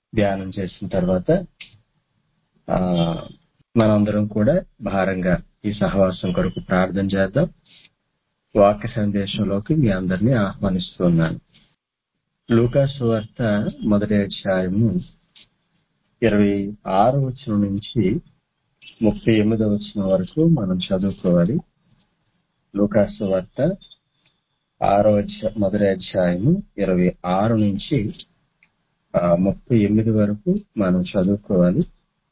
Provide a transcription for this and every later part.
ధ్యానం చేసిన తర్వాత మనందరం కూడా భారంగా ఈ సహవాసం కొరకు ప్రార్థన చేద్దాం. వాక్య సందేశంలోకి మీ అందరినీ ఆహ్వానిస్తున్నాను. లూకా సువార్త 1వ అధ్యాయము 26వ వచనం నుంచి 38వ వచనం వరకు మనం చదువుకోవాలి. లూకా సువార్త 1వ అధ్యాయము 26 నుంచి 38 వరకు మనం చదువుకోవాలి.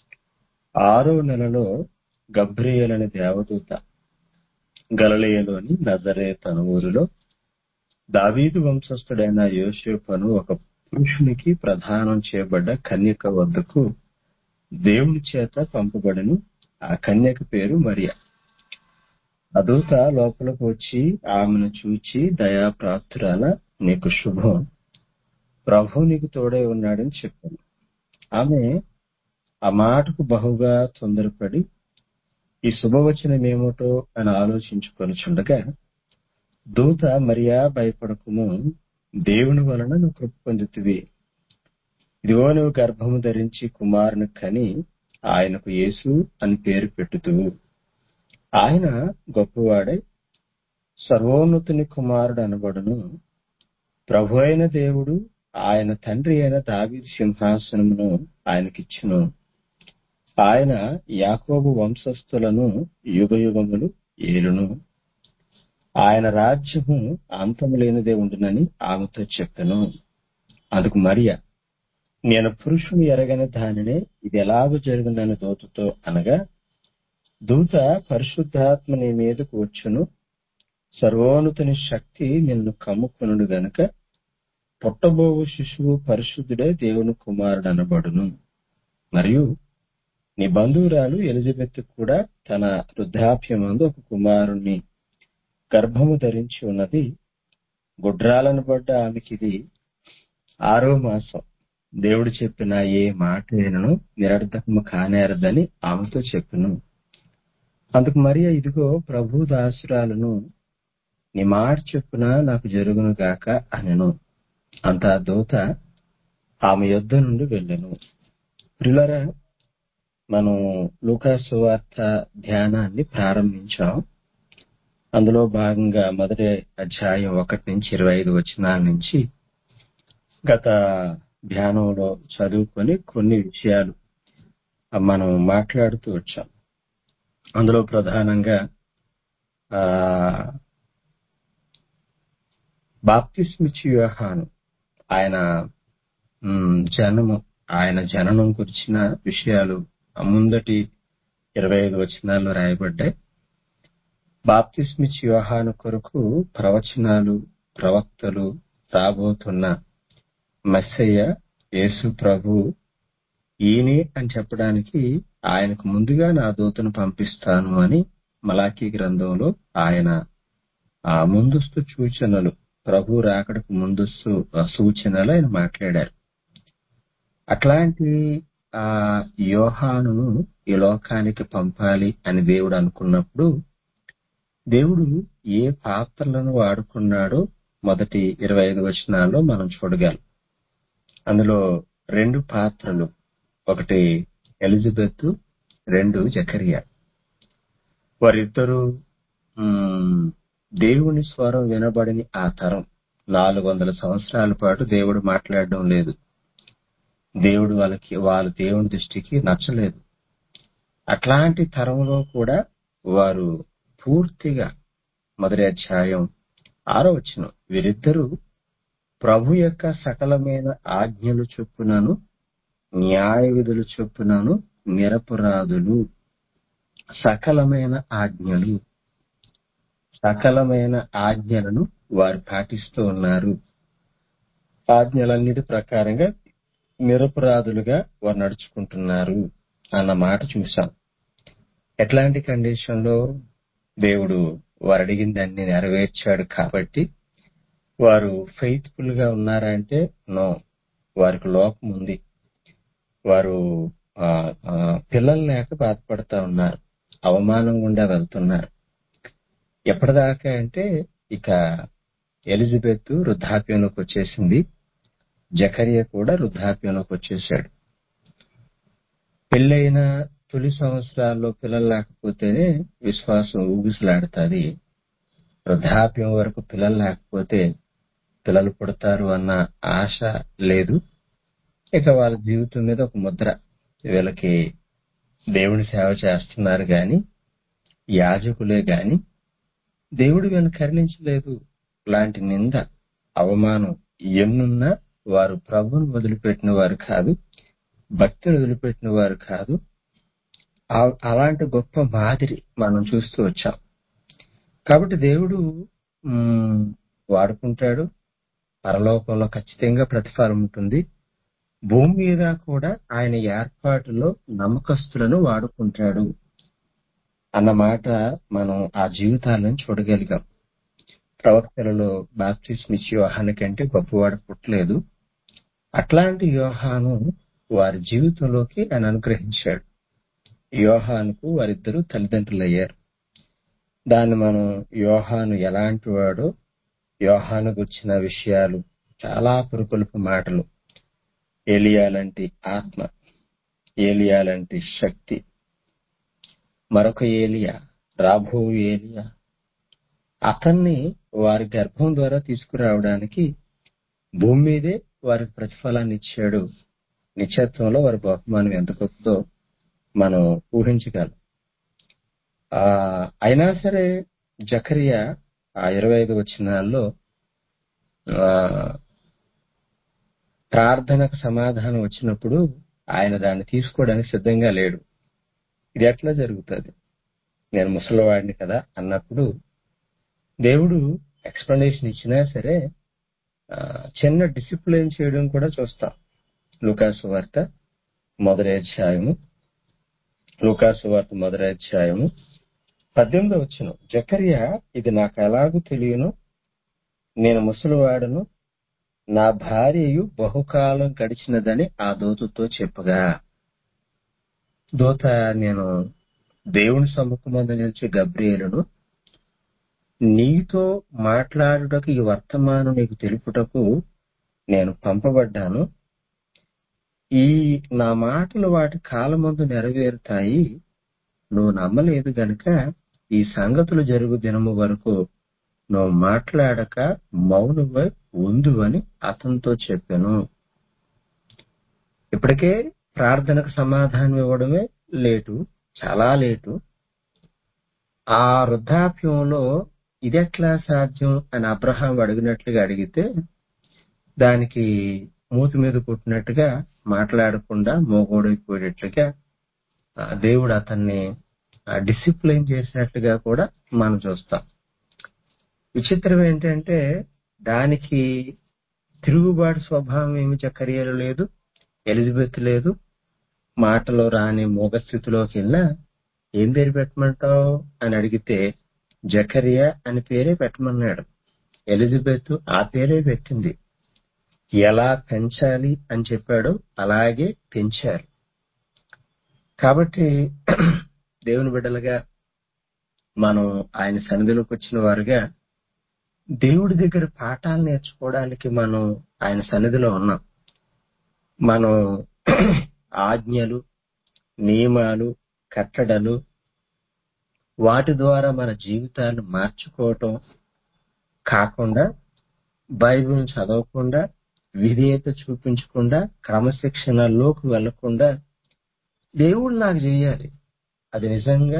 6వ నెలలో గబ్రియేలు అనే దేవదూత గలిలయలోని నజరేతు అను ఊరిలో దావీదు వంశస్థుడైన యోసేపు అను ఒక పురుషునికి ప్రదానం చేయబడ్డ కన్యక వద్దకు దేవుని చేత పంపబడెను. ఆ కన్యక పేరు మరియ. ఆ దూత లోపలకు వచ్చి ఆమెను చూచి, దయాప్రాప్తురాల, నీకు శుభం, ప్రభువు నీకు తోడై ఉన్నాడని చెప్పాను. ఆమె ఆ మాటకు బహుగా తొందరపడి ఈ శుభవచనం ఏమిటో అని ఆలోచించుకొనుచుండగా దూత, మరియా, భయపడకుము, దేవుని వలన నువ్వు కృప పొందుతివి. ఇదిగో నువ్వు గర్భము ధరించి కుమారుని కని ఆయనకు యేసు అని పేరు పెట్టుదువు. ఆయన గొప్పవాడై సర్వోన్నతుని కుమారుడు అనబడును. ప్రభు అయిన దేవుడు ఆయన తండ్రి అయిన దావీదు సింహాసనమును ఆయనకిచ్చును. ఆయన యాకోబు వంశస్థులను యుగయుగములు ఏలును. ఆయన రాజ్యము అంతము లేనిదే ఉండునని ఆమెతో చెప్పెను. అందుకు మరియ, నేను పురుషుని ఎరగని దానినే, ఇది ఎలాగూ జరుగునని దూతతో అనగా, దూత, పరిశుద్ధాత్మ నీ మీదకు వచ్చును, సర్వోన్నతుని శక్తి నిన్ను కమ్ముకొనుడు గనుక పుట్టబోవు శిశువు పరిశుద్ధుడే దేవుని కుమారుడు అనబడును. మరియు నీ బంధువురాలు ఎలిజబెత్ కూడా తన వృద్ధాప్యమందు ఒక కుమారుణ్ణి గర్భము ధరించి ఉన్నది. గుడ్రాలనబడ్డ ఆమెకిది 6వ మాసం. దేవుడు చెప్పిన ఏ మాట అయినను నిరర్థకము కానేరదని ఆమెతో చెప్పెను. అందుకు మరియ, ఇదిగో ప్రభు దాసురాలను, నీ మాట చొప్పున నాకు జరుగును గాక అనెను. అంతా దూత ఆమె యొద్ద నుండి వెళ్ళెను. ప్రియులారా, మనం లూకా సువార్త ధ్యానాన్ని ప్రారంభించాం. అందులో భాగంగా 1వ అధ్యాయం 1 నుంచి 25 వచనాల నుంచి గత ధ్యానంలో చదువుకొని కొన్ని విషయాలు మనం మాట్లాడుతూ వచ్చాం. అందులో ప్రధానంగా బాప్తిస్మిచ్చి యోహాను ఆయన జననం గురించిన విషయాలు ముందటి 25 వచనాల్లో రాయబడ్డాయి. బాప్తిస్మిచ్చి యోహాను కొరకు ప్రవచనాలు, ప్రవక్తలు, రాబోతున్న మెస్సయ్య యేసు ప్రభు ఈయనే అని చెప్పడానికి ఆయనకు ముందుగా నా దూతను పంపిస్తాను అని మలాకీ గ్రంథంలో ఆయన ముందస్తు సూచనలు, ప్రభు రాకడకు ముందస్తు సూచనలు ఆయన మాట్లాడారు. అట్లాంటి యోహానును ఈ లోకానికి పంపాలి అని దేవుడు అనుకున్నప్పుడు దేవుడు ఏ పాత్రలను వాడుకున్నాడో మొదటి 25 వచనాల్లో మనం చూడగలం. అందులో 2 పాత్రలు, ఒకటి ఎలిజబెత్, 2 జకరియా. వారిద్దరూ దేవుని స్వరం వినబడని ఆ తరం. 400 సంవత్సరాల పాటు దేవుడు మాట్లాడడం లేదు. దేవుడు వాళ్ళ దేవుని దృష్టికి నచ్చలేదు. అట్లాంటి తరంలో కూడా వారు పూర్తిగా 1వ అధ్యాయం 6వ వచనం, వీరిద్దరూ ప్రభు యొక్క సకలమైన ఆజ్ఞలు చొప్పునను న్యాయ విధులు చొప్పునను నిరపరాధులు. సకలమైన ఆజ్ఞలను వారు పాటిస్తూ ఉన్నారు. ఆజ్ఞలన్నిటి ప్రకారంగా నిరపరాధులుగా వారు నడుచుకుంటున్నారు అన్న మాట చూశాం. ఎట్లాంటి కండిషన్ లో దేవుడు వారు అడిగింది అన్ని నెరవేర్చాడు కాబట్టి వారు ఫెయిత్ఫుల్ గా ఉన్నారంటే నో, వారికి లోపం ఉంది. వారు పిల్లలు లేక బాధపడతా ఉన్నారు, అవమానం గుండా వెళ్తున్నారు. ఎప్పటిదాకా అంటే ఇక ఎలిజబెత్ వృద్ధాప్యంలోకి వచ్చేసింది. జకర్యా కూడా వృద్ధాప్యంలోకి వచ్చేసాడు. పెళ్ళైన తొలి సంవత్సరాల్లో పిల్లలు లేకపోతేనే విశ్వాసం ఊగిసలాడుతుంది. వృద్ధాప్యం వరకు పిల్లలు లేకపోతే పిల్లలు పుడతారు అన్న ఆశ లేదు. ఇక వాళ్ళ జీవితం మీద ఒక ముద్ర, వీళ్ళకి దేవుని సేవ చేస్తున్నారు గాని, యాజకులే గాని దేవుడు వీళ్ళని కరుణించలేదు లాంటి నింద, అవమానం ఎన్నున్నా వారు ప్రభువును వదిలిపెట్టిన వారు కాదు, భక్తిని వదిలిపెట్టిన వారు కాదు. అలాంటి గొప్ప మాదిరి మనం చూస్తూ వచ్చాం. కాబట్టి దేవుడు వాడుకుంటాడు. పరలోకంలో ఖచ్చితంగా ప్రతిఫలం ఉంటుంది. భూమి మీద కూడా ఆయన ఏర్పాటులో నమ్మకస్తులను వాడుకుంటాడు అన్నమాట మనం ఆ జీవితాలను చూడగలిగాం. ప్రవక్తలలో బాప్తిస్మిచ్చి యోహాను కంటే గొప్పవాడు పుట్టలేదు. అట్లాంటి యోహాను వారి జీవితంలోకి ఆయన అనుగ్రహించాడు. యోహానుకు వారిద్దరూ తల్లిదండ్రులయ్యారు. దాన్ని మనం యోహాను ఎలాంటి వాడో, యోహాను గుర్చిన విషయాలు చాలా పురుకొల్పు మాటలు. ఏలియా లాంటి ఆత్మ, ఏలియా లాంటి శక్తి, మరొక ఏలియా, రాబో ఏలియా, అతన్ని వారి గర్భం ద్వారా తీసుకురావడానికి భూమి మీదే వారికి ప్రతిఫలాన్ని ఇచ్చాడు. నిత్యత్వంలో వారి బహుమానం ఎంత గొప్పదో మనం ఊహించగలం. అయినా సరే జకరియా 25 వచనాల్లో ప్రార్థనకు సమాధానం వచ్చినప్పుడు ఆయన దాన్ని తీసుకోవడానికి సిద్ధంగా లేడు. ఇది ఎట్లా జరుగుతుంది, నేను ముసలివాడిని కదా అన్నప్పుడు దేవుడు ఎక్స్ప్లెనేషన్ ఇచ్చినా సరే చిన్న డిసిప్లిన్ చేయడం కూడా చూస్తాం. లూకాసు వార్త మొదటి అధ్యాయము 18వ వచనం, జకరియా ఇది నాకు ఎలాగూ తెలియను, నేను ముసలివాడను, నా భార్యయు బహుకాలం గడిచినదని ఆ దూతతో చెప్పగా, దూత నేను దేవుని సముఖమందు నిలిచి గబ్రియేలును, నీతో మాట్లాడుటకు ఈ వర్తమానం నీకు తెలుపుటకు నేను పంపబడ్డాను. ఈ నా మాటలు వాటి కాలమందు నెరవేరుతాయి, నువ్వు నమ్మలేదు గనుక ఈ సంగతులు జరుగు దినము వరకు నువ్వు మాట్లాడక మౌనమై ఉండు అని అతనితో చెప్పాను. ఇప్పటికే ప్రార్థనకు సమాధానం ఇవ్వడమే లేటు, చాలా లేటు. ఆ వృద్ధాప్యంలో ఇదెట్లా సాధ్యం అని అబ్రహాం అడిగినట్లుగా అడిగితే దానికి మూతి మీద కొట్టినట్టుగా మాట్లాడకుండా మోగోడైపోయేట్లుగా దేవుడు అతన్ని డిసిప్లైన్ చేసినట్టుగా కూడా మనం చూస్తాం. విచిత్రం ఏంటంటే దానికి తిరుగుబాటు స్వభావం ఏమి జకర్యాలో లేదు, ఎలిజబెత్ లేదు. మాటలో రాని మోగ స్థితిలోకి వెళ్ళినా ఏం పేరు పెట్టమంటావు అని అడిగితే జకరియా అని పేరే పెట్టమన్నాడు. ఎలిజబెత్ ఆ పేరే పెట్టింది. ఎలా పెంచాలి అని చెప్పాడో అలాగే పెంచారు. కాబట్టి దేవుని బిడ్డలుగా మనం ఆయన సన్నిధిలోకి వచ్చిన వారుగా దేవుడి దగ్గర పాఠాలు నేర్చుకోవడానికి మనం ఆయన సన్నిధిలో ఉన్నాం. మనం ఆజ్ఞలు, నియమాలు, కట్టడలు, వాటి ద్వారా మన జీవితాన్ని మార్చుకోవటం కాకుండా, బైబిల్ చదవకుండా, విధేయత చూపించకుండా, క్రమశిక్షణలోకి వెళ్లకుండా దేవుడు నాకు చేయాలి, అది నిజంగా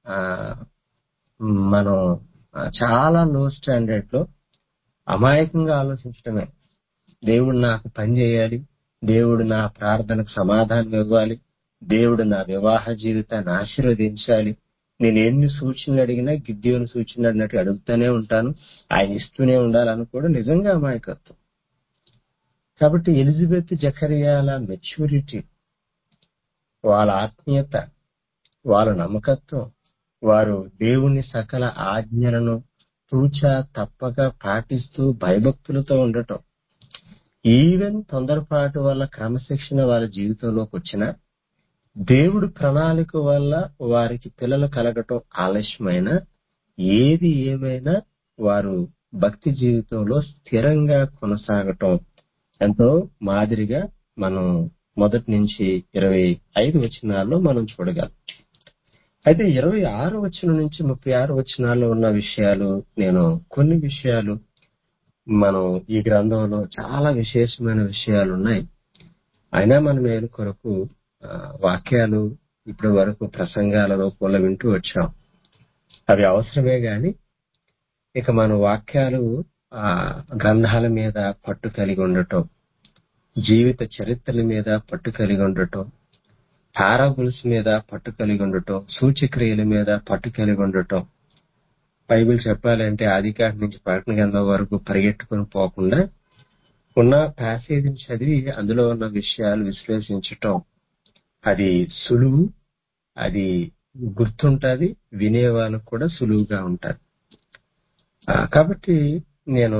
మనం చాలా లో స్టాండర్డ్ లో అమాయకంగా ఆలోచించడమే. దేవుడు నాకు పని చేయాలి, దేవుడు నా ప్రార్థనకు సమాధానం ఇవ్వాలి, దేవుడు నా వివాహ జీవితాన్ని ఆశీర్వదించాలి, నేను ఎన్ని సూచనలు అడిగినా గిద్యోను సూచనలు అడిగినట్టు అడుగుతూనే ఉంటాను, ఆయన ఇస్తూనే ఉండాలనుకోవడం నిజంగా అమాయకత్వం. కాబట్టి ఎలిజబెత్ జకరియాల మెచ్యూరిటీ, వాళ్ళ ఆత్మీయత, వాళ్ళ నమ్మకత్వం, వారు దేవుని సకల ఆజ్ఞలను తూచా తప్పక పాటిస్తూ భయభక్తులతో ఉండటం, ఈవెన్ తొందరపాటు వల్ల క్రమశిక్షణ వాళ్ళ జీవితంలోకి వచ్చిన, దేవుడి ప్రణాళిక వల్ల వారికి పిల్లలు కలగటం ఆలస్యమైన, ఏది ఏమైనా వారు భక్తి జీవితంలో స్థిరంగా కొనసాగటం ఎంతో మాదిరిగా మనం మొదటి నుంచి 25 వచనాల్లో మనం చూడగలం. అయితే 26 వచనం నుంచి 36 వచనాల్లో ఉన్న విషయాలు, నేను కొన్ని విషయాలు, మనం ఈ గ్రంథంలో చాలా విశేషమైన విషయాలు ఉన్నాయి. అయినా మనం మేలు కొరకు వాక్యాలు ఇప్పటి వరకు ప్రసంగాల రూపంలో వింటూ వచ్చాం. అవి అవసరమే గాని ఇక మన వాక్యాలు గ్రంథాల మీద పట్టు కలిగి ఉండటం, జీవిత చరిత్రల మీద పట్టు కలిగి ఉండటం, పారాబుల్స్ మీద పట్టు కలిగి ఉండటం, సూచక్రియల మీద పట్టు కలిగి ఉండటం, బైబిల్ చెప్పాలంటే ఆదికాండం నుంచి ప్రకటన గ్రంథం వరకు పరిగెట్టుకుని పోకుండా ఉన్న ప్యాసేజీని చదివి అందులో ఉన్న విషయాలు విశ్లేషించటం, అది సులువు, అది గుర్తుంటది, వినే వాళ్ళకు కూడా సులువుగా ఉంటది. కాబట్టి నేను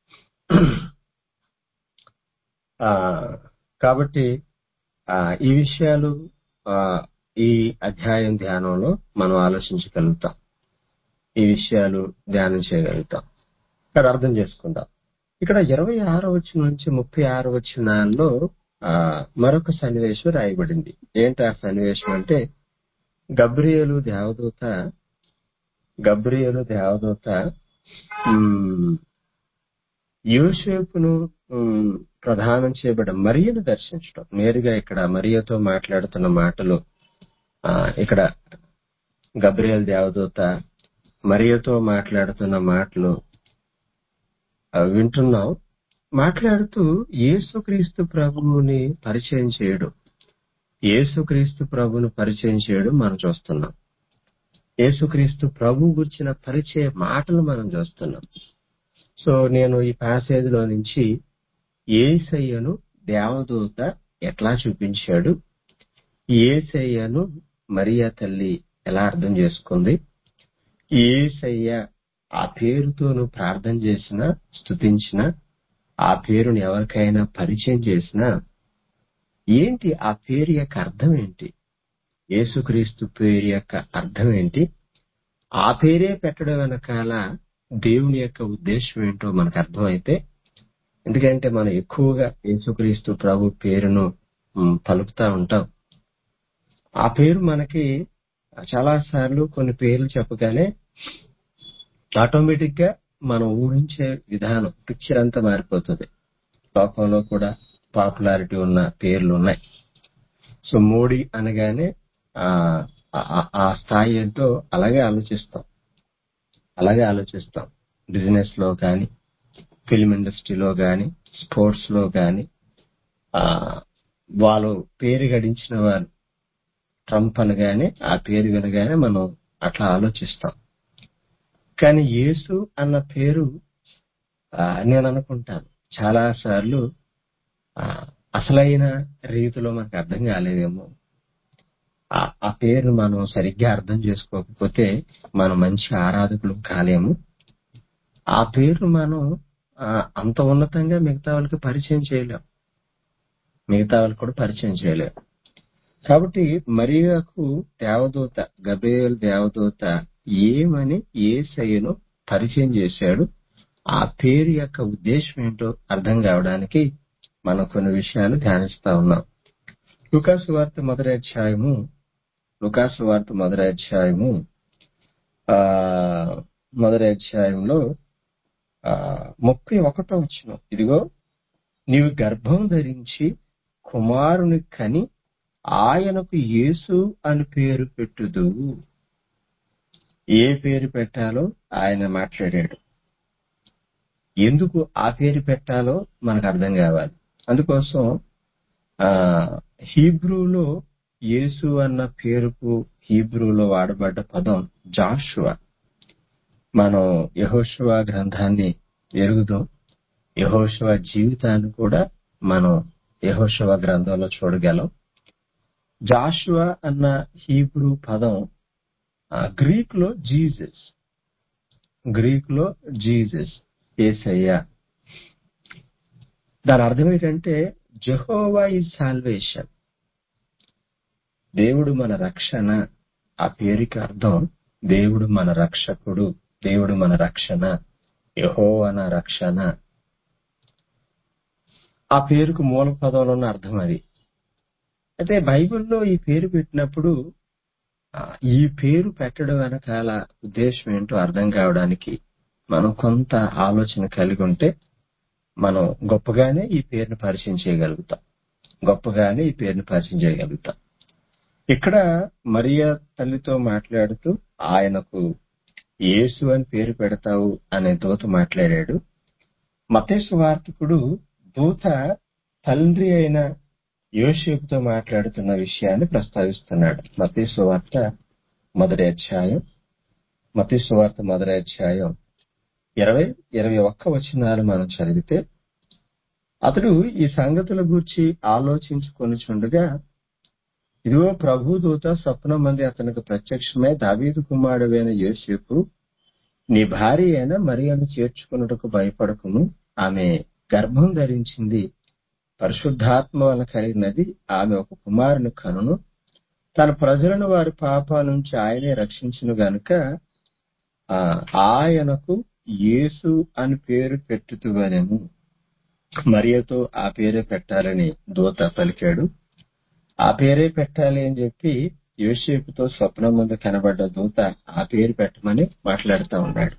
కాబట్టి ఈ విషయాలు ఈ అధ్యాయం ధ్యానంలో మనం ఆలోచించగలుగుతాం, ఈ విషయాలు ధ్యానం చేయగలుగుతాం. ఇక్కడ అర్థం చేసుకుందాం. ఇక్కడ 26 వచనం నుంచి 36 వచనాల్లో మరొక సన్నివేశం రాయబడింది. ఏంటి ఆ సన్నివేశం అంటే, గబ్రియేలు దేవదూత యోసేపును ప్రదానం చేయబడ్డ మరియను దర్శించడం. నేరుగా ఇక్కడ మరియతో మాట్లాడుతున్న మాటలు, ఇక్కడ గబ్రియేలు దేవదూత మరియతో మాట్లాడుతున్న మాటలు వింటున్నాం. మాట్లాడుతూ యేసుక్రీస్తు ప్రభువుని పరిచయం చేయడం మనం చూస్తున్నాం. యేసుక్రీస్తు ప్రభు గురించిన పరిచయ మాటలు మనం చూస్తున్నాం. సో నేను ఈ ప్యాసేజ్ లో నుంచి యేసయ్యను దేవదూత ఎట్లా చూపించాడు, యేసయ్యను మరియా తల్లి ఎలా అర్థం చేసుకుంది, యేసయ్య ఆ పేరుతోను ప్రార్థన చేసిన, స్తుతించిన, ఆ పేరుని ఎవరికైనా పరిచయం చేసినా ఏంటి ఆ పేరు యొక్క అర్థం ఏంటి, యేసుక్రీస్తు పేరు యొక్క అర్థం ఏంటి, ఆ పేరే పెట్టడం వెనకాల దేవుని యొక్క ఉద్దేశం ఏంటో మనకు అర్థమైతే, ఎందుకంటే మనం ఎక్కువగా యేసుక్రీస్తు ప్రభు పేరును పలుకుతా ఉంటాం. ఆ పేరు మనకి చాలా సార్లు కొన్ని పేర్లు చెప్పగానే ఆటోమేటిక్ గా మనం ఊహించే విధానం, పిక్చర్ అంతా మారిపోతుంది. లోకంలో కూడా పాపులారిటీ ఉన్న పేర్లు ఉన్నాయి. సో మోడీ అనగానే ఆ స్థాయి ఏంటో అలాగే ఆలోచిస్తాం. బిజినెస్ లో కానీ, ఫిల్మ్ ఇండస్ట్రీలో కానీ, స్పోర్ట్స్ లో కానీ వాళ్ళు పేరు గడించిన వారు ట్రంప్ అనగానే, ఆ పేరు వినగానే మనం అట్లా ఆలోచిస్తాం. కానీ యేసు అన్న పేరు నేను అనుకుంటాను చాలా సార్లు అసలైన రీతిలో మనకు అర్థం కాలేదేమో. ఆ పేరు మనం సరిగ్గా అర్థం చేసుకోకపోతే మనం మంచి ఆరాధకులు కాలేము. ఆ పేరు మనం అంత ఉన్నతంగా మిగతా వాళ్ళకి కూడా పరిచయం చేయలేం. కాబట్టి మరియకు గబ్రియేలు దేవదూత ఏమని యేసయ్యను పరిచయం చేశాడు, ఆ పేరు యొక్క ఉద్దేశం ఏంటో అర్థం కావడానికి మనం కొన్ని విషయాలు ధ్యానిస్తా ఉన్నాం. లూకాసు వార్త మొదటి అధ్యాయము 31వ వచనం. ఇదిగో నీవు గర్భం ధరించి కుమారుని కని ఆయనకు యేసు అని పేరు పెట్టుదువు. ఏ పేరు పెట్టాలో ఆయన మాట్లాడాడు. ఎందుకు ఆ పేరు పెట్టాలో మనకు అర్థం కావాలి. అందుకోసం హీబ్రూలో యేసు అన్న పేరుకు హీబ్రూలో వాడబడ్డ పదం జాషువా. మనం యెహోషువ గ్రంథాన్ని ఎరుగుదాం. యెహోషువ జీవితాన్ని కూడా మనం యెహోషువ గ్రంథంలో చూడగలం. జాషువా అన్న హీబ్రూ పదం గ్రీక్ లో జీసస్, యేసయ్య. దాని అర్థం ఏంటంటే జెహోవా ఈజ్ సాల్వేషన్, దేవుడు మన రక్షణ. ఆ పేరుకి అర్థం దేవుడు మన రక్షకుడు, దేవుడు మన రక్షణ, యెహోవా నా రక్షణ. ఆ పేరుకు మూల పదంలో ఉన్న అర్థం అది. అయితే బైబిల్లో ఈ పేరు పెట్టినప్పుడు ఈ పేరు పెట్టడం వెనకాల ఉద్దేశం ఏంటో అర్థం కావడానికి మనం కొంత ఆలోచన కలిగి ఉంటే మనం గొప్పగానే ఈ పేరును పరిచయం చేయగలుగుతాం. గొప్పగానే ఈ పేరును పరిచయం చేయగలుగుతాం. ఇక్కడ మరియా తల్లితో మాట్లాడుతూ ఆయనకు యేసు అని పేరు పెడతావు అనే దూత మాట్లాడాడు. మత్తయి సువార్తికుడు దూత తండ్రి అయిన యోసేపుతో మాట్లాడుతున్న విషయాన్ని ప్రస్తావిస్తున్నాడు. మత్తయి సువార్త మొదటి అధ్యాయం 20-21 వచనాలు మనం చదివితే, అతడు ఈ సంగతుల గూర్చి ఆలోచించుకొనుచుండగా, ఇదిగో ప్రభు దూత స్వప్నమంది అతనికి ప్రత్యక్షమై, దావీదు కుమారుడైన యోసేపు, నీ భార్య అయిన మరియను చేర్చుకొనుటకు భయపడకుము, ఆమె గర్భం ధరించింది, పరిశుద్ధాత్మ వలన కలిగినది, ఆమె ఒక కుమారుని కనును, తన ప్రజలను వారి పాపాల నుంచి ఆయనే రక్షించును గనుక ఆయనకు యేసు అని పేరు పెట్టుదువనెను. మరియతో ఆ పేరే పెట్టాలని దూత పలికాడు. ఆ పేరే పెట్టాలి అని చెప్పి యోసేపుతో స్వప్నం ముందు కనబడ్డ దూత ఆ పేరు పెట్టమని మాట్లాడుతూ ఉన్నాడు.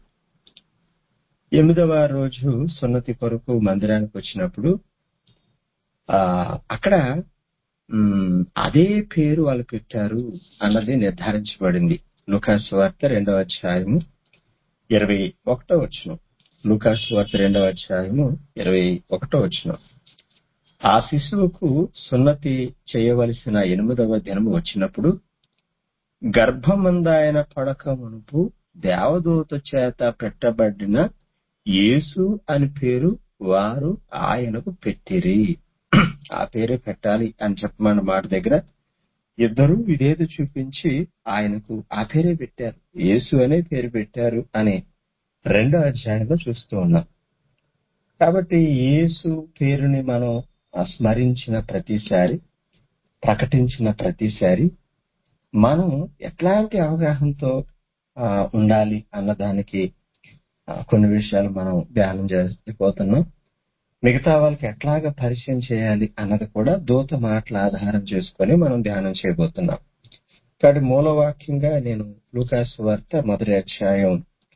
8వ రోజు సున్నతి కొరకు మందిరానికి వచ్చినప్పుడు అక్కడ అదే పేరు వాళ్ళు పెట్టారు అన్నది నిర్ధారించబడింది. లూకాసు సువార్త 2వ అధ్యాయము 21వ వచనం. లూకాసు సువార్త 2వ అధ్యాయము 21వ వచనం. ఆ శిశువుకు సున్నతి చేయవలసిన 8వ దినము వచ్చినప్పుడు గర్భమందాయన పడక మునుపు దేవదూత చేత పెట్టబడిన యేసు అని పేరు వారు ఆయనకు పెట్టిరి. ఆ పేరే పెట్టాలి అని చెప్పమన్న మాట దగ్గర ఇద్దరు విధేయత చూపించి ఆయనకు ఆ పేరే పెట్టారు, యేసు అనే పేరు పెట్టారు అని 2వ అధ్యాయంలో చూస్తూ ఉన్నాం. కాబట్టి యేసు పేరుని మనం స్మరించిన ప్రతిసారి, ప్రకటించిన ప్రతిసారి మనం ఎట్లాంటి అవగాహనతో ఉండాలి అన్నదానికి కొన్ని విషయాలు మనం ధ్యానం చేసిపోతున్నాం. మిగతా వాళ్ళకి ఎట్లాగా పరిచయం చేయాలి అన్నది కూడా దూత మాటల ఆధారం చేసుకొని మనం ధ్యానం చేయబోతున్నాం. కాబట్టి మూలవాక్యంగా నేను లూకాసు వార్త మొదటి అధ్యాయం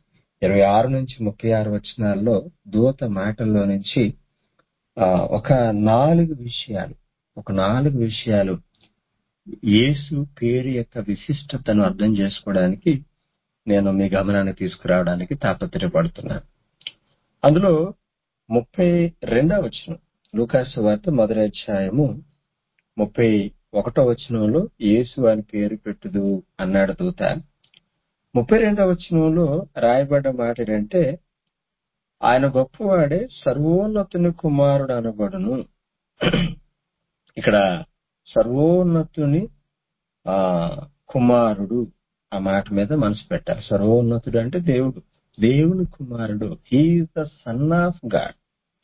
26-36 వచనాల్లో దూత మాటల్లో నుంచి ఒక 4 విషయాలు యేసు పేరు యొక్క విశిష్టతను అర్థం చేసుకోవడానికి నేను మీ గమనాన్ని తీసుకురావడానికి తాపత్రయపడుతున్నాను. అందులో 32వ వచనం, లూకాసు వార్త మొదటి అధ్యాయము 31వ వచనంలో యేసు అని పేరు పెట్టుదు అన్నాడు దూత. 32వ వచనంలో రాయబడ్డ మాట ఏంటంటే, ఆయన గొప్పవాడే, సర్వోన్నతుని కుమారుడు అనబడును. ఇక్కడ సర్వోన్నతుని కుమారుడు ఆ మాట మీద మనసు పెట్టాలి. సర్వోన్నతుడు అంటే దేవుడు, దేవుని కుమారుడు. He is the son of God.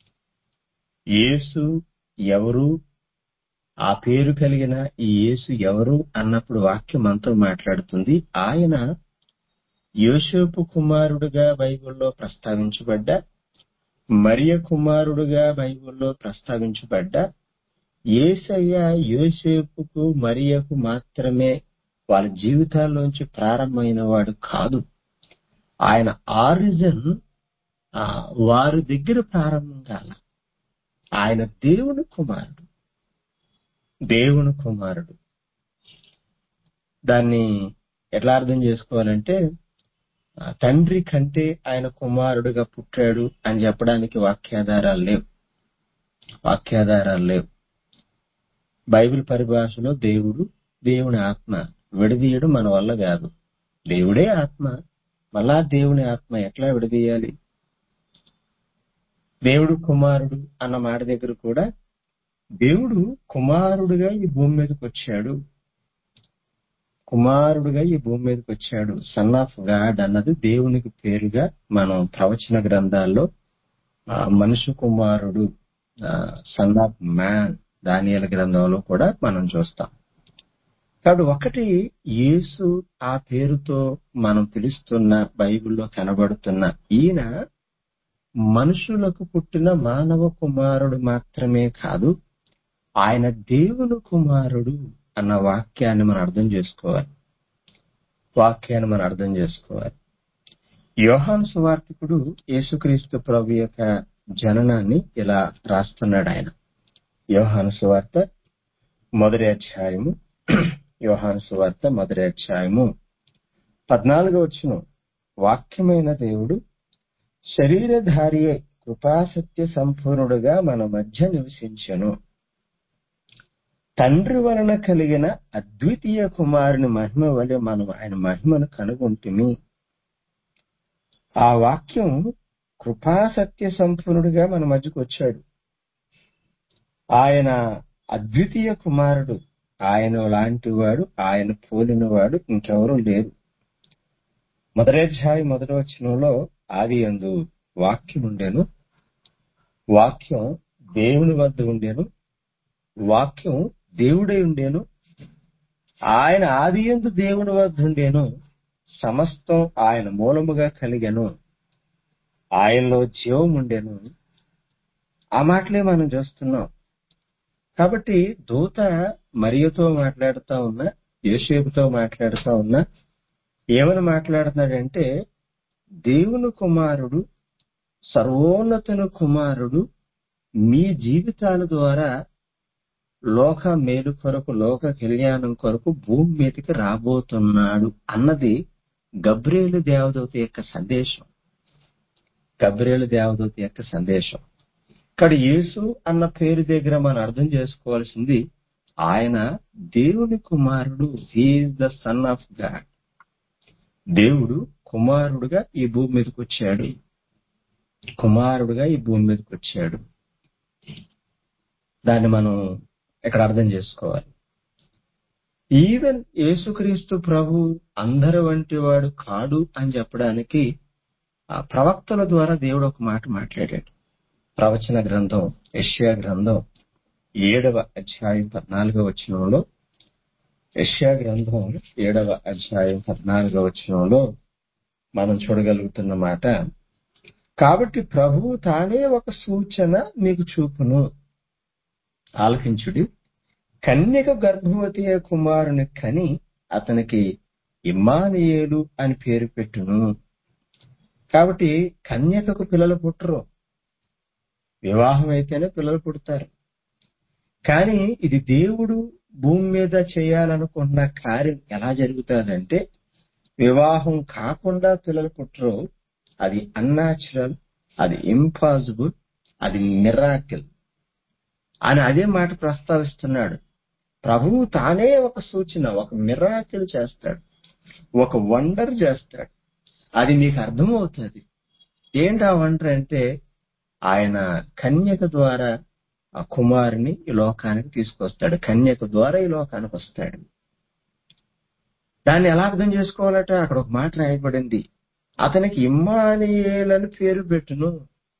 యేసు ఎవరు, ఆ పేరు కలిగిన ఈ యేసు ఎవరు అన్నప్పుడు వాక్యం మనతో మాట్లాడుతుంది. ఆయన యోసేపు కుమారుడుగా బైబిల్లో ప్రస్తావించబడ్డ, మరియ కుమారుడుగా బైబిల్లో ప్రస్తావించబడ్డ, యేసయ్య యోసేపుకు మరియకు మాత్రమే వాళ్ళ జీవితాల్లోంచి ప్రారంభమైన వాడు కాదు. ఆయన ఆరిజిన్ వారి దగ్గర ప్రారంభం కాల. ఆయన దేవుని కుమారుడు. దాన్ని ఎట్లా అర్థం చేసుకోవాలంటే, తండ్రి కంటే ఆయన కుమారుడుగా పుట్టాడు అని చెప్పడానికి వాక్యాధారాలు లేవు. బైబిల్ పరిభాషలో దేవుడు, దేవుని ఆత్మ విడదీయడం మన వల్ల కాదు. దేవుడే ఆత్మ, మళ్ళా దేవుని ఆత్మ ఎట్లా విడదీయాలి? దేవుడు కుమారుడు అన్న మాట దగ్గర కూడా దేవుడు కుమారుడుగా ఈ భూమి మీదకి వచ్చాడు. సన్ ఆఫ్ గాడ్ అన్నది దేవునికి పేరుగా మనం ప్రవచన గ్రంథాల్లో మనుషు కుమారుడు, సన్ ఆఫ్ మ్యాన్, దానియేలు గ్రంథంలో కూడా మనం చూస్తాం. కాబట్టి ఒకటి, యేసు ఆ పేరుతో మనం పిలుస్తున్న బైబిల్లో కనబడుతున్న ఈయన మనుషులకు పుట్టిన మానవ కుమారుడు మాత్రమే కాదు, ఆయన దేవుని కుమారుడు అన్న వాక్యాన్ని మనం అర్థం చేసుకోవాలి. యోహాను సువార్తికుడు యేసుక్రీస్తు ప్రభు యొక్క జననాన్ని ఇలా రాస్తున్నాడు. ఆయన యోహాను సువార్త మొదటి అధ్యాయము 14వ వచనం, వాక్యమైన దేవుడు శరీరధారి అయి కృపాసత్య సంపూర్ణుడుగా మన మధ్య నివసించెను. తండ్రి వలన కలిగిన అద్వితీయ కుమారుని మహిమ వలె మనం ఆయన మహిమను కనుగొంటిమి. ఆ వాక్యం కృపాసత్య సంపూర్ణుడుగా మన మధ్యకు వచ్చాడు. ఆయన అద్వితీయ కుమారుడు. ఆయన లాంటి వాడు, ఆయన పోలినవాడు ఇంకెవరూ లేరు. మొదటి అధ్యాయం 1వ వచనంలో ఆదియందు వాక్యం ఉండెను, వాక్యం దేవుని వద్ద ఉండెను, వాక్యం దేవుడై ఉండెను, ఆయన ఆదియందు దేవుని వద్ద ఉండెను, సమస్తం ఆయన మూలముగా కలిగెను, ఆయనలో జీవం ఉండెను. ఆ మాటలే మనం చూస్తున్నాం. కాబట్టి దూత మరియతో మాట్లాడుతూ ఉన్నా, యోసేపుతో మాట్లాడుతూ ఉన్నా ఏమని మాట్లాడుతున్నాడంటే, దేవుని కుమారుడు, సర్వోన్నతుని కుమారుడు మీ జీవితాల ద్వారా లోక మేలు కొరకు, లోక కళ్యాణం కొరకు భూమి మీదకి రాబోతున్నాడు అన్నది గబ్రియేలు దేవదూత యొక్క సందేశం. ఇక్కడ యేసు అన్న పేరు దగ్గర మనం అర్థం చేసుకోవాల్సింది, ఆయన దేవుని కుమారుడు. He is the son of God. దేవుడు కుమారుడుగా ఈ భూమి మీదకి వచ్చాడు. దాన్ని మనం ఇక్కడ అర్థం చేసుకోవాలి. ఈవెన్ యేసుక్రీస్తు ప్రభు అందరి వంటి వాడు కాడు అని చెప్పడానికి ఆ ప్రవక్తల ద్వారా దేవుడు ఒక మాట మాట్లాడాడు. ప్రవచన గ్రంథం యెషయా గ్రంథం 7వ అధ్యాయం 14వ వచనంలో, యెషయా గ్రంథం 7వ అధ్యాయం 14వ వచనంలో మనం చూడగలుగుతున్న మాట, కాబట్టి ప్రభువు తానే ఒక సూచన మీకు చూపును, ఆలకించుడి, కన్యక గర్భవతి కుమారుని కని అతనికి ఇమ్మానుయేలు అని పేరు పెట్టును. కాబట్టి కన్యకకు పిల్లలు పుట్టరు, వివాహం అయితేనే పిల్లలు పుడతారు. కానీ ఇది దేవుడు భూమి మీద చేయాలనుకున్న కార్యం ఎలా జరుగుతుందంటే, వివాహం కాకుండా పిల్లలు పుట్టరు. అది అన్యాచురల్, అది ఇంపాసిబుల్, అది మిరాకిల్ అని అదే మాట ప్రస్తావిస్తున్నాడు. ప్రభువు తానే ఒక సూచన, ఒక మిరాకిల్ చేస్తాడు, ఒక వండర్ చేస్తాడు. అది మీకు అర్థమవుతుంది. ఏంటి ఆ వండర్ అంటే, ఆయన కన్యక ద్వారా ఆ కుమారుని ఈ లోకానికి తీసుకొస్తాడు. కన్యక ద్వారా ఈ లోకానికి వస్తాడు. దాన్ని ఎలా అర్థం చేసుకోవాలట? అక్కడ ఒక మాట రాయబడింది, అతనికి ఇమ్మానుయేలు పేరు పెట్టును.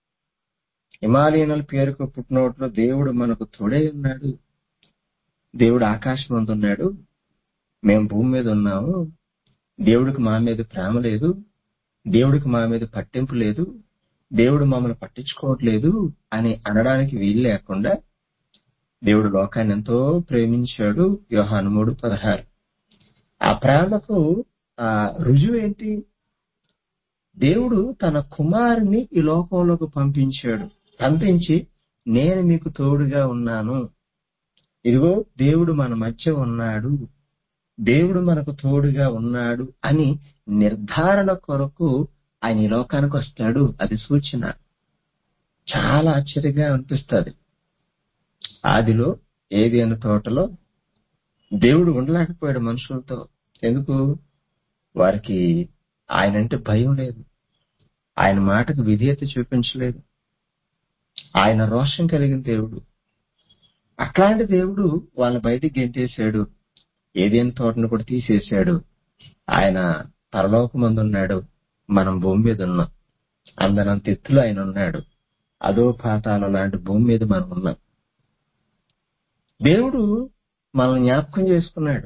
ఇమ్మానుయేలు పేరుకు పుట్టినోట్లో దేవుడు మనకు తోడై ఉన్నాడు. దేవుడు ఆకాశం మీద ఉన్నాడు, మేము భూమి మీద ఉన్నాము. దేవుడికి మా మీద ప్రేమ లేదు, దేవుడికి మా మీద పట్టింపు లేదు, దేవుడు మమ్మల్ని పట్టించుకోవట్లేదు అని అనడానికి వీలు లేకుండా దేవుడు లోకాన్ని ఎంతో ప్రేమించాడు. యోహాను 3:16. ఆ ప్రేమకు రుజువు ఏంటి? దేవుడు తన కుమారుని ఈ లోకంలోకి పంపించి, నేను మీకు తోడుగా ఉన్నాను, ఇదిగో దేవుడు మన మధ్య ఉన్నాడు, దేవుడు మనకు తోడుగా ఉన్నాడు అని నిర్ధారణ కొరకు ఆయన ఈ లోకానికి వస్తాడు. అది సూచన. చాలా ఆశ్చర్యంగా అనిపిస్తుంది. ఆదిలో ఏదెను తోటలో దేవుడు ఉండలేకపోయాడు మనుషులతో. ఎందుకు? వారికి ఆయనంటే భయం లేదు, ఆయన మాటకు విధేయత చూపించలేదు. ఆయన రోషం కలిగిన దేవుడు. అట్లాంటి దేవుడు వాళ్ళని బయటికి గెంటేశాడు, ఏదైనా తోటను కూడా తీసేశాడు. ఆయన పరలోకమందు ఉన్నాడు, మనం భూమి మీద ఉన్నాం. అందనంత ఎత్తులో ఆయన ఉన్నాడు, అదో పాతాళం లాంటి భూమి మీద మనం ఉన్నాం. దేవుడు మనల్ని జ్ఞాపకం చేసుకున్నాడు.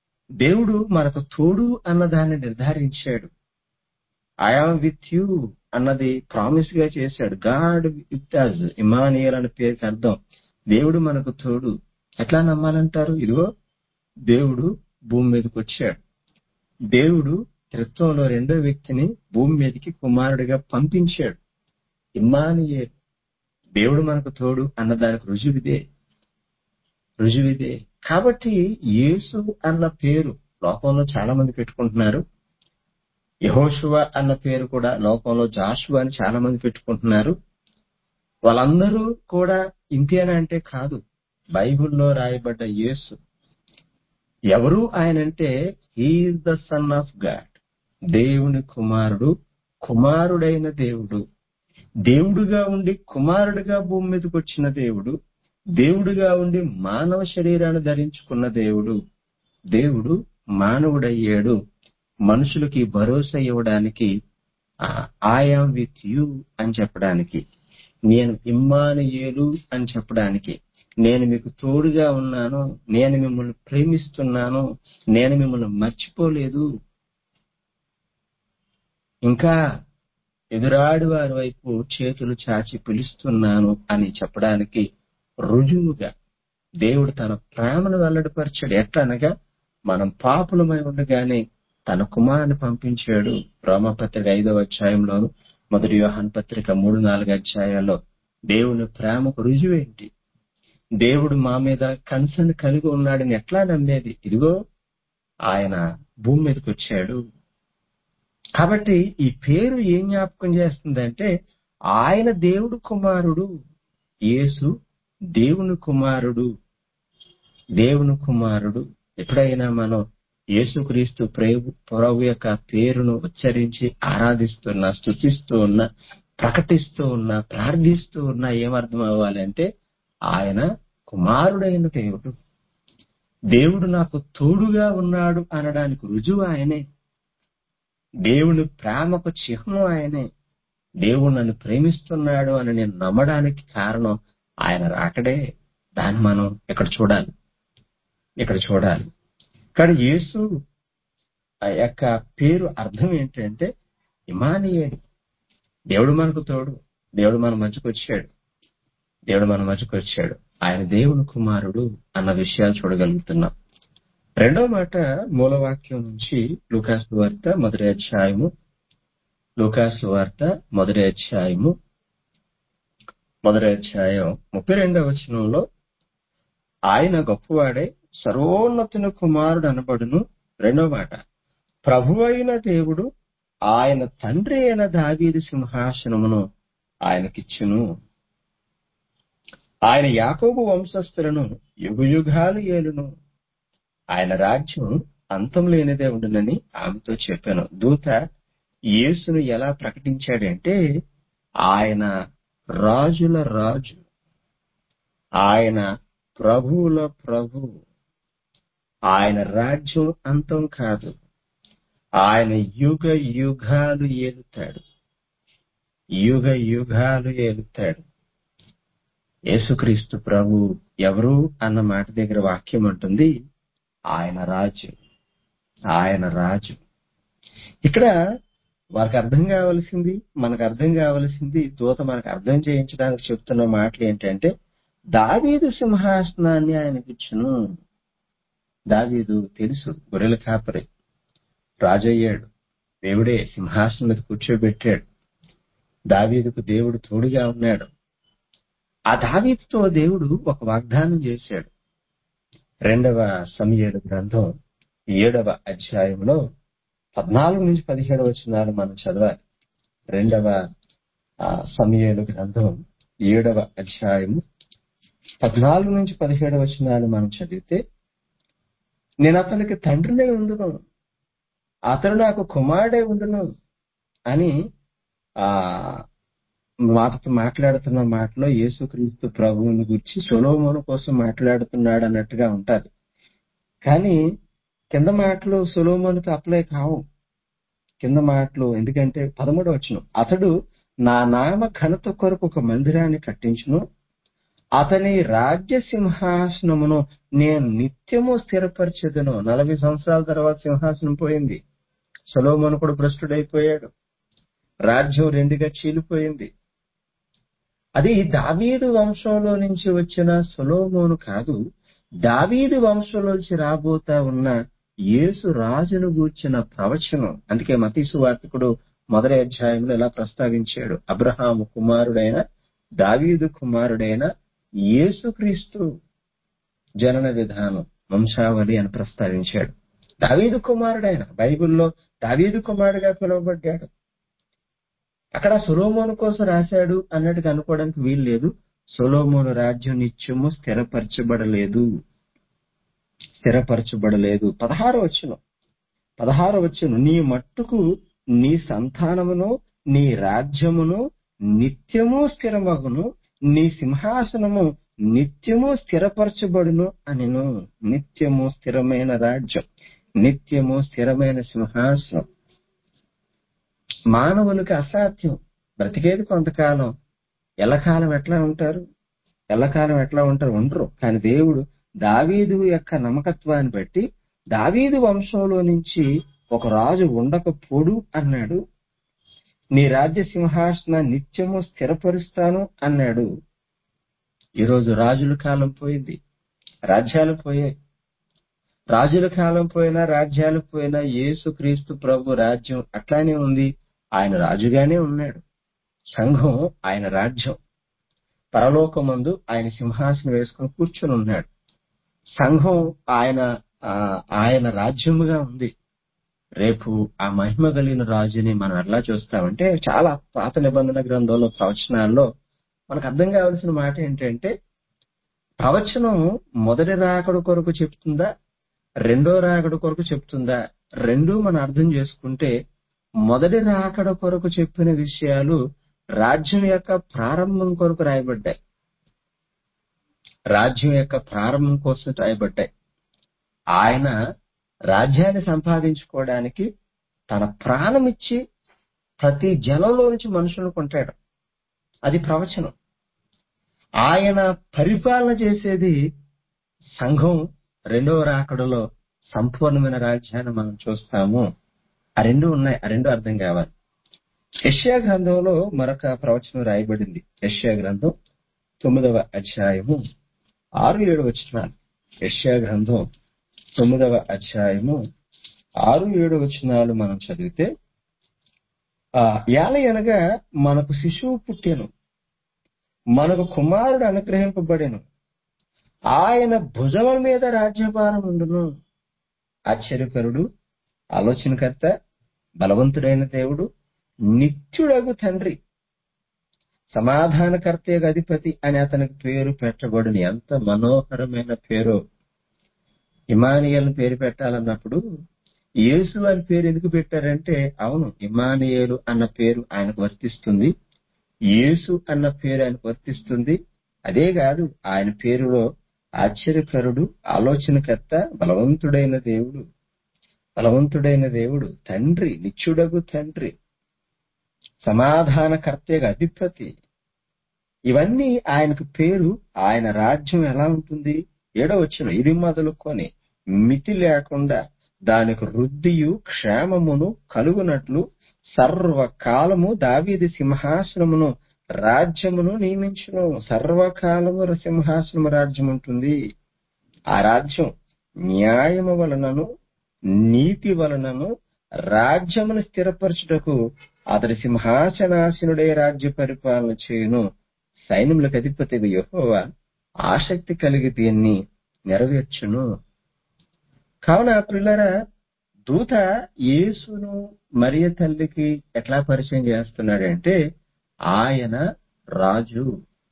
దేవుడు మనకు తోడు అన్నదాన్ని నిర్ధారించాడు. ఐ ఆమ్ విత్ యూ అన్నది ప్రామిస్ గా చేశాడు. గాడ్ విత్ us, ఇమానియేల్ అనే పేరుకి అర్థం దేవుడు మనకు తోడు. ఎట్లా నమ్మాలంటారు? ఇదిగో దేవుడు భూమి మీదకి వచ్చాడు. దేవుడు త్రిత్వంలో రెండో వ్యక్తిని భూమి మీదకి కుమారుడిగా పంపించాడు. ఇమ్మానుయేల్, దేవుడు మనకు తోడు అన్నదానికి రుజువిదే. కాబట్టి యేసు అన్న పేరు లోకంలో చాలా మంది పెట్టుకుంటున్నారు. యెహోషువ అన్న పేరు కూడా లోకంలో జాషువా అని చాలా మంది పెట్టుకుంటున్నారు. వాళ్ళందరూ కూడా ఇంతేనా అంటే కాదు. బైబిల్లో రాయబడ్డ యేసు ఎవరు ఆయనంటే he is the son of God, దేవుని కుమారుడు, కుమారుడైన దేవుడు, దేవుడుగా ఉండి కుమారుడిగా భూమి మీదకి వచ్చిన దేవుడు, దేవుడుగా ఉండి మానవ శరీరాన్ని ధరించుకున్న దేవుడు మానవుడయ్యాడు. మనుషులకి భరోసా ఇవ్వడానికి, ఐఆమ్ విత్ యూ అని చెప్పడానికి, నేను ఇమ్మానుయేలు అని చెప్పడానికి, నేను మీకు తోడుగా ఉన్నాను, నేను మిమ్మల్ని ప్రేమిస్తున్నాను, నేను మిమ్మల్ని మర్చిపోలేదు, ఇంకా ఎదురాడి వారి వైపు చేతులు చాచి పిలుస్తున్నాను అని చెప్పడానికి రుజువుగా దేవుడు తన ప్రేమను వెల్లడిపరిచాడు. ఎట్లనగా మనం పాపులమై ఉండగానే తన కుమారుని పంపించాడు. రోమపత్రిక 5వ అధ్యాయంలోను, 1 యోహాను పత్రిక 3-4 అధ్యాయాల్లో దేవుని ప్రేమకు రుజువేంటి? దేవుడు మా మీద కన్సర్న్ కలిగి ఉన్నాడని ఎట్లా నమ్మేది? ఇదిగో ఆయన భూమి మీదకి వచ్చాడు. కాబట్టి ఈ పేరు ఏం జ్ఞాపకం చేస్తుందంటే ఆయన దేవుడు కుమారుడు, యేసు దేవుని కుమారుడు. ఎప్పుడైనా మనం యేసుక్రీస్తు ప్రభు యొక్క పేరును ఉచ్చరించి ఆరాధిస్తున్నా, స్తుతిస్తూ ఉన్నా, ప్రకటిస్తూ ఉన్నా, ప్రార్థిస్తూ ఉన్నా ఏమర్థం అవ్వాలంటే ఆయన కుమారుడైన దేవుడు నాకు తోడుగా ఉన్నాడు అనడానికి రుజువు ఆయనే. దేవుని ప్రేమకు చిహ్నం ఆయనే. దేవుడు నన్ను ప్రేమిస్తున్నాడు అని నేను నమ్మడానికి కారణం ఆయన రాకడే. దాన్ని మనం ఇక్కడ చూడాలి. కానీ యేసు ఆ యొక్క పేరు అర్థం ఏంటంటే ఇమానియేలు, దేవుడు మనకు తోడు, దేవుడు మన మధ్యకు వచ్చాడు, ఆయన దేవుని కుమారుడు అన్న విషయాలు చూడగలుగుతున్నాం. రెండో మాట మూలవాక్యం నుంచి లూకాసు వార్త మొదటి అధ్యాయము 32వ వచనంలో ఆయన గొప్పవాడే సర్వోన్నతుని కుమారుడు అనబడును. రెండో మాట, ప్రభువైన దేవుడు ఆయన తండ్రి అయిన దావీదు సింహాసనమును ఆయనకిచ్చును. ఆయన యాకోబు వంశస్థులను యుగయుగాలు ఏలును. ఆయన రాజ్యం అంతం లేనిదే ఉండునని ఆమెతో చెప్పాను. దూత యేసును ఎలా ప్రకటించాడంటే ఆయన రాజుల రాజు, ఆయన ప్రభువుల ప్రభువు, ఆయన రాజ్యం అంతం కాదు, ఆయన యుగ యుగాలు ఏలుతాడు. యేసుక్రీస్తు ప్రభు ఎవరు అన్న మాట దగ్గర వాక్యం అంటుంది ఆయన రాజు. ఇక్కడ వారికి అర్థం కావాల్సింది, మనకు అర్థం కావాల్సింది, దూత మనకు అర్థం చేయించడానికి చెప్తున్న మాటలు ఏంటంటే దావీదు సింహాసనాన్ని ఆయనకిచ్చును. దావీదు తెలుసు, గొర్రెల కాపరి, రాజయ్యాడు, దేవుడే సింహాసనం మీద కూర్చోబెట్టాడు, దావీదుకు దేవుడు తోడుగా ఉన్నాడు. ఆ దావీదుతో దేవుడు ఒక వాగ్దానం చేశాడు. 2వ సమూయేలు గ్రంథం 7వ అధ్యాయంలో 14-17 వచనాలు మనం చదవాలి. 2వ సమూయేలు గ్రంథం 7వ అధ్యాయము 14-17 వచనాలు మనం చదివితే, నేను అతనికి తండ్రినే ఉండును, అతడు నాకు కుమారుడే ఉండును అని మాట్లాడుతున్న మాటలో యేసుక్రీస్తు ప్రభువుని గురించి సొలొమోను కోసం మాట్లాడుతున్నాడు అన్నట్టుగా ఉంటారు. కానీ కింద మాటలు సొలొమోనుకు అప్లై కావు. కింద మాటలు ఎందుకంటే 13వ వచనం, అతడు నా నామ ఘనత కొరకు ఒక మందిరాన్ని కట్టించును, అతని రాజ్య సింహాసనమును నేను నిత్యము స్థిరపరిచెదను. 40 సంవత్సరాల తర్వాత సింహాసనం పోయింది. సొలొమోను కూడా భ్రష్టుడైపోయాడు. రాజ్యం రెండుగా చీలిపోయింది. అది దావీదు వంశంలో నుంచి వచ్చిన సొలొమోను కాదు, దావీదు వంశంలో నుంచి రాబోతా ఉన్న యేసు రాజును గూర్చిన ప్రవచనం. అందుకే మత్తయి సువార్తికుడు మొదటి అధ్యాయంలో ఇలా ప్రస్తావించాడు, అబ్రహాము కుమారుడైన దావీదు కుమారుడైన యేసుక్రీస్తు జనన విధానం వంశావళి అని ప్రస్తావించాడు. దావీదు కుమారుడైన, బైబిల్లో దావీదు కుమారుడుగా పిలువబడ్డాడు. అక్కడ సొలొమోను కోసం రాశాడు అన్నట్టుగా అనుకోవడానికి వీలు లేదు. సొలొమోను రాజ్యం నిత్యము స్థిరపరచబడలేదు. 16వ వచనం, నీ మట్టుకు నీ సంతానమును నీ రాజ్యమును నిత్యము స్థిరమగును, నీ సింహాసనము నిత్యము స్థిరపరచబడును అనెను. నిత్యము స్థిరమైన రాజ్యం, నిత్యము స్థిరమైన సింహాసనం మానవునికి అసాధ్యం. బ్రతికేది కొంతకాలం, ఎల్లకాలం ఎట్లా ఉంటారు? ఉండరు. కానీ దేవుడు దావీదు యొక్క నమ్మకత్వాన్ని బట్టి దావీదు వంశంలో నుంచి ఒక రాజు ఉండకపోడు అన్నాడు. నీ రాజ్య సింహాసనాన్ని నిత్యము స్థిరపరుస్తాను అన్నాడు. ఈరోజు రాజుల కాలం పోయింది, రాజ్యాలు పోయాయి. రాజుల కాలం పోయినా, రాజ్యాలు పోయినా యేసుక్రీస్తు ప్రభు రాజ్యం అట్లానే ఉంది. ఆయన రాజుగానే ఉన్నాడు. సంఘం ఆయన రాజ్యం. పరలోకమందు ఆయన సింహాసనం వేసుకుని కూర్చుని ఉన్నాడు. సంఘం ఆయన రాజ్యముగా ఉంది. రేపు ఆ మహిమ కలిగిన రాజుని మనం ఎలా చూస్తామంటే, చాలా పాత నిబంధన గ్రంథంలో ప్రవచనాల్లో మనకు అర్థం కావాల్సిన మాట ఏంటంటే, ప్రవచనం మొదటి రాకడ కొరకు చెప్తుందా, రెండో రాకడ కొరకు చెప్తుందా? రెండూ మనం అర్థం చేసుకుంటే, మొదటి రాకడ కొరకు చెప్పిన విషయాలు రాజ్యం యొక్క ప్రారంభం కొరకు రాయబడ్డాయి. రాజ్యం యొక్క ప్రారంభం కోసం రాయబడ్డాయి. ఆయన రాజ్యాన్ని సంపాదించుకోవడానికి తన ప్రాణం ఇచ్చి ప్రతి జనంలో నుంచి మనుషులను కొంటాడు. అది ప్రవచనం. ఆయన పరిపాలన చేసేది సంఘం రెండవ రాకడలో సంపూర్ణమైన రాజ్యాన్ని మనం చూస్తాము. ఆ రెండు ఉన్నాయి, ఆ రెండు అర్థం కావాలి. యెషయా గ్రంథంలో మరొక ప్రవచనం రాయబడింది. యెషయా గ్రంథం 9వ అధ్యాయము 6-7 వచనాలు. యెషయా గ్రంథం 9వ అధ్యాయము 6-7 వచనాలు మనం చదివితే, ఏలయనగా మనకు శిశువు పుట్టెను, మనకు కుమారుడు అనుగ్రహింపబడెను, ఆయన భుజముల మీద రాజ్యభారం ఉండును. ఆశ్చర్యకరుడు, ఆలోచనకర్త, బలవంతుడైన దేవుడు, నిత్యుడగు తండ్రి, సమాధానకర్త అధిపతి అని అతనికి పేరు పెట్టబడును. ఎంత మనోహరమైన పేరు! ఇమ్మానుయేలు పేరు పెట్టాలన్నప్పుడు యేసు అని పేరు ఎందుకు పెట్టారంటే, అవును, ఇమ్మానుయేలు అన్న పేరు ఆయనకు వర్తిస్తుంది, యేసు అన్న పేరు ఆయనకు వర్తిస్తుంది. అదే కాదు, ఆయన పేరులో ఆశ్చర్యకరుడు, ఆలోచనకర్త, బలవంతుడైన దేవుడు, తండ్రి, నిత్యుడగు తండ్రి, సమాధానకర్తగా అధిపతి, ఇవన్నీ ఆయనకు పేరు. ఆయన రాజ్యం ఎలా ఉంటుంది? 7వ వచనం, ఇది మొదలుకొని మితి లేకుండా దానికి వృద్ధియు క్షేమమును కలుగునట్లు సర్వకాలము దావీదు సింహాసనమును రాజ్యమును నియమించును. సర్వకాలము సింహాసనము రాజ్యం ఉంటుంది. ఆ రాజ్యం న్యాయము వలనను నీతి వలనను రాజ్యమును స్థిరపరచుటకు అతడి సింహాసనాసీనుడే రాజ్య పరిపాలన చేయును. సైన్యములకు అధిపతి యెహోవా ఆసక్తి కలిగి దీన్ని నెరవేర్చును. కావున ప్రియులారా, దూత యేసును మరియ తల్లికి ఎట్లా పరిచయం చేస్తున్నాడంటే, ఆయన రాజు,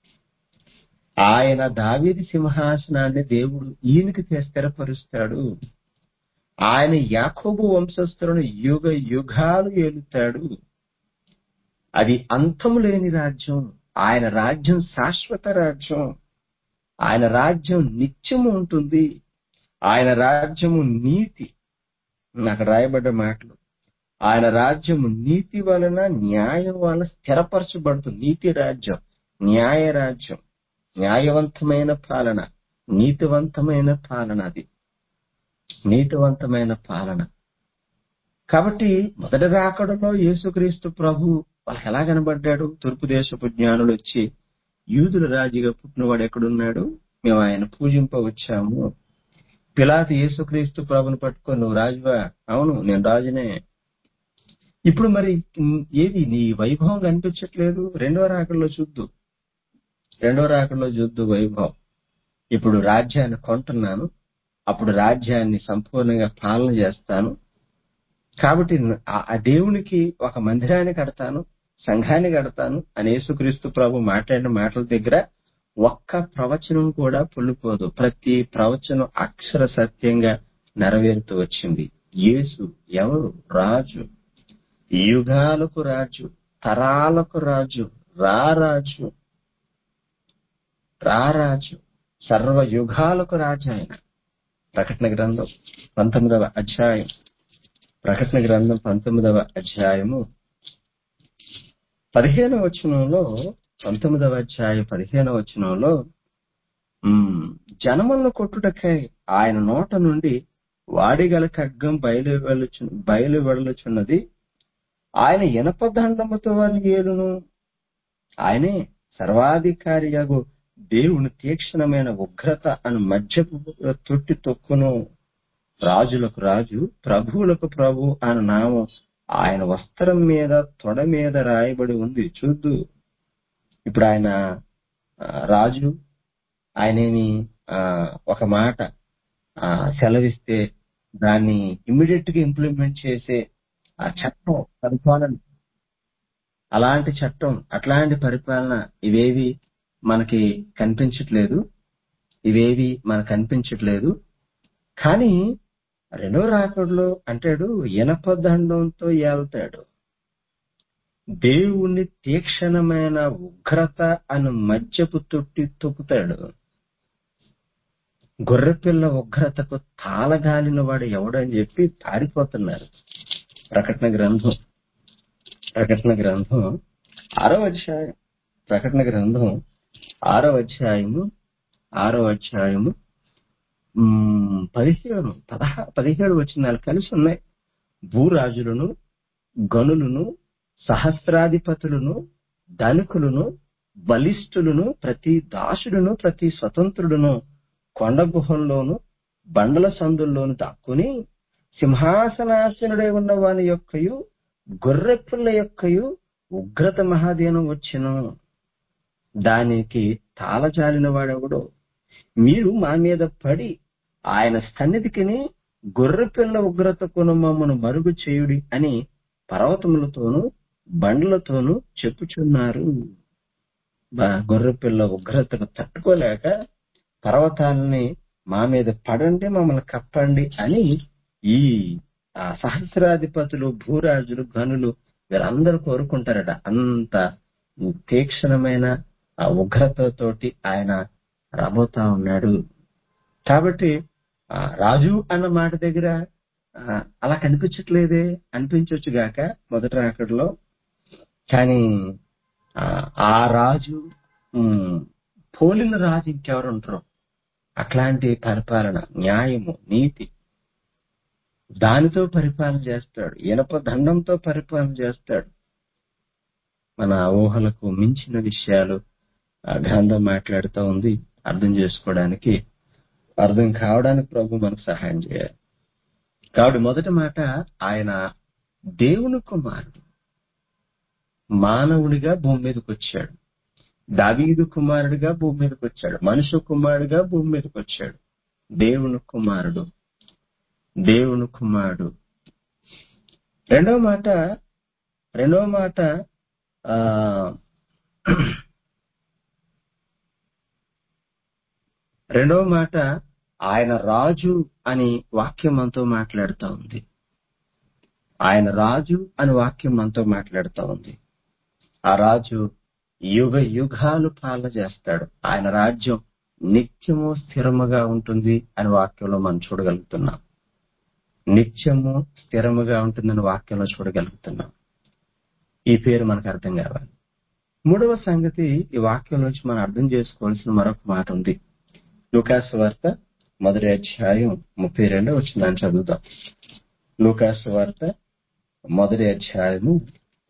ఆయన దావీదు సింహాసనాన్ని దేవుడు ఈయనకి స్థిరపరుస్తాడు. ఆయన యాకోబు వంశస్థులను యుగ యుగాలు ఏలుతాడు. అది అంతము లేని రాజ్యం. ఆయన రాజ్యం శాశ్వత రాజ్యం. ఆయన రాజ్యం నిత్యము ఉంటుంది. ఆయన రాజ్యము నీతి. నాకు రాయబడ్డ మాటలు, ఆయన రాజ్యము నీతి వలన, న్యాయం వలన స్థిరపరచబడుతుంది. నీతి రాజ్యం, న్యాయ రాజ్యం, న్యాయవంతమైన పాలన, నీతివంతమైన పాలన. అది నీతివంతమైన పాలన. కాబట్టి మొదటి రాకడలో యేసుక్రీస్తు ప్రభు వాళ్ళకి ఎలా కనబడ్డాడు? తూర్పు దేశపు జ్ఞానులు వచ్చి, యూదుల రాజుగా పుట్టినవాడు ఎక్కడున్నాడు? మేము ఆయన పూజింప వచ్చాము. పిలాతు యేసుక్రీస్తు ప్రభుని పట్టుకొని, నువ్వు రాజువా? అవును, నేను రాజునే. ఇప్పుడు మరి ఏది నీ వైభవం కనిపించట్లేదు? రెండో రాకడలో చూద్దు వైభవం. ఇప్పుడు రాజ్యాన్ని కొంటున్నాను, అప్పుడు రాజ్యాన్ని సంపూర్ణంగా పాలన చేస్తాను. కాబట్టి ఆ దేవునికి ఒక మందిరాన్ని కడతాను, సంఘాన్ని కడతాను అని యేసుక్రీస్తు ప్రభు మాట్లాడిన మాటల దగ్గర ఒక్క ప్రవచనం కూడా పొల్లిపోదు. ప్రతి ప్రవచనం అక్షర సత్యంగా నెరవేరుతూ వచ్చింది. యేసు ఎవరు? రాజు, యుగాలకు రాజు, తరాలకు రాజు, రారాజు, సర్వ యుగాలకు రాజు ఆయన. ప్రకటన గ్రంథం 19వ అధ్యాయం 15వ వచనంలో 19వ అధ్యాయం 15వ వచనంలో జనములను కొట్టుటకై ఆయన నోట నుండి వాడిగల ఖడ్గం బయలు వెడలుచున్నది. ఆయన ఇనప దండముతో వారిని ఏలును. ఆయనే సర్వాధికారియగు దేవుని తీక్షణమైన ఉగ్రత అను మధ్యపు తొట్టి తొక్కును. రాజులకు రాజు, ప్రభువులకు ప్రభు అన్న నామం ఆయన వస్త్రం మీద, తొడ మీద రాయబడి ఉంది. చూద్దు. ఇప్పుడు ఆయన రాజు. ఆయనేమి ఒక మాట సెలవిస్తే దాన్ని ఇమ్మీడియట్ గా ఇంప్లిమెంట్ చేసే ఆ చట్టం, పరిపాలన, అలాంటి చట్టం, అట్లాంటి పరిపాలన ఇవేవి మనకి కనిపించట్లేదు. కానీ రెండో రాకడలో అంటాడు, ఇనప దండంతో ఏల్తాడు. దేవుని తీక్షణమైన ఉగ్రత అను మధ్యపు తొట్టి తొక్కుతాడు. గొర్రెపిల్ల ఉగ్రతకు తాళగాలిన వాడు ఎవడని చెప్పి పారిపోతున్నారు. ప్రకటన గ్రంథం 6వ అధ్యాయం, ప్రకటన గ్రంథం 6వ అధ్యాయము 17 వచనాలు కలిసి ఉన్నాయి. భూరాజులను, గనులను, సహస్రాధిపతులను, ధనికులను, బలిష్ఠులను, ప్రతి దాసుడును, ప్రతి స్వతంత్రుడును కొండ గుహల్లోను, బండల సందుల్లోను దాక్కుని సింహాసనాసనుడై ఉన్న వాని యొక్కయు, గొర్రెపిల్ల యొక్కయు ఉగ్రత మహాదీనం వచ్చెను. దానికి తాళజాలిన వాడెవడో? మీరు మా మీద పడి ఆయన సన్నిధికిని గొర్రెపిల్ల ఉగ్రతకును మమ్మను మరుగు చేయుడి అని పర్వతములతోనూ బండ్లతోనూ చెప్పుచున్నారు. గొర్రెపిల్ల ఉగ్రతకు తట్టుకోలేక పర్వతాలని మా మీద పడండి, మమ్మల్ని కప్పండి అని ఈ సహస్రాధిపతులు, భూరాజులు, గనులు వీరందరూ కోరుకుంటారట. అంత తీక్షణమైన ఆ ఉగ్రతతోటి ఆయన రాబోతా ఉన్నాడు. కాబట్టి రాజు అన్న మాట దగ్గర అలా కనిపించట్లేదే, అనిపించవచ్చు గాక మొదటి రాకడలో. కానీ ఆ రాజు పోలిన రాజు ఇంకెవరుంటారు? అట్లాంటి పరిపాలన, న్యాయము, నీతి, దానితో పరిపాలన చేస్తాడు. ఇనప దండంతో పరిపాలన చేస్తాడు. మన ఊహలకు మించిన విషయాలు ఆ గ్రంథం మాట్లాడుతూ ఉంది. అర్థం కావడానికి ప్రభు మనకు సహాయం చేయాలి. కాబట్టి మొదటి మాట, ఆయన దేవుని కుమారుడు, మానవుడిగా భూమి మీదకి వచ్చాడు. దావీదు కుమారుడిగా భూమి మీదకి వచ్చాడు. మనుష్య కుమారుడిగా భూమి మీదకి వచ్చాడు. దేవుని కుమారుడు. రెండవ మాట ఆయన రాజు అని వాక్యం మనతో మాట్లాడుతూ ఉంది. ఆయన రాజు అని వాక్యం మనతో మాట్లాడుతూ ఉంది. ఆ రాజు యుగ యుగాలు పాలన చేస్తాడు. ఆయన రాజ్యం నిత్యము స్థిరముగా ఉంటుంది అని వాక్యంలో మనం చూడగలుగుతున్నాం. నిత్యము స్థిరముగా ఉంటుందని వాక్యంలో చూడగలుగుతున్నాం. ఈ పేరు మనకు అర్థం కావాలి. మూడవ సంగతి, ఈ వాక్యం నుంచి మనం అర్థం చేసుకోవాల్సిన మరొక మాట ఉంది. లూకాసు వార్త 1వ అధ్యాయం 32వ వచనాన్ని చదువుదాం. లూకాసు వార్త 1వ అధ్యాయము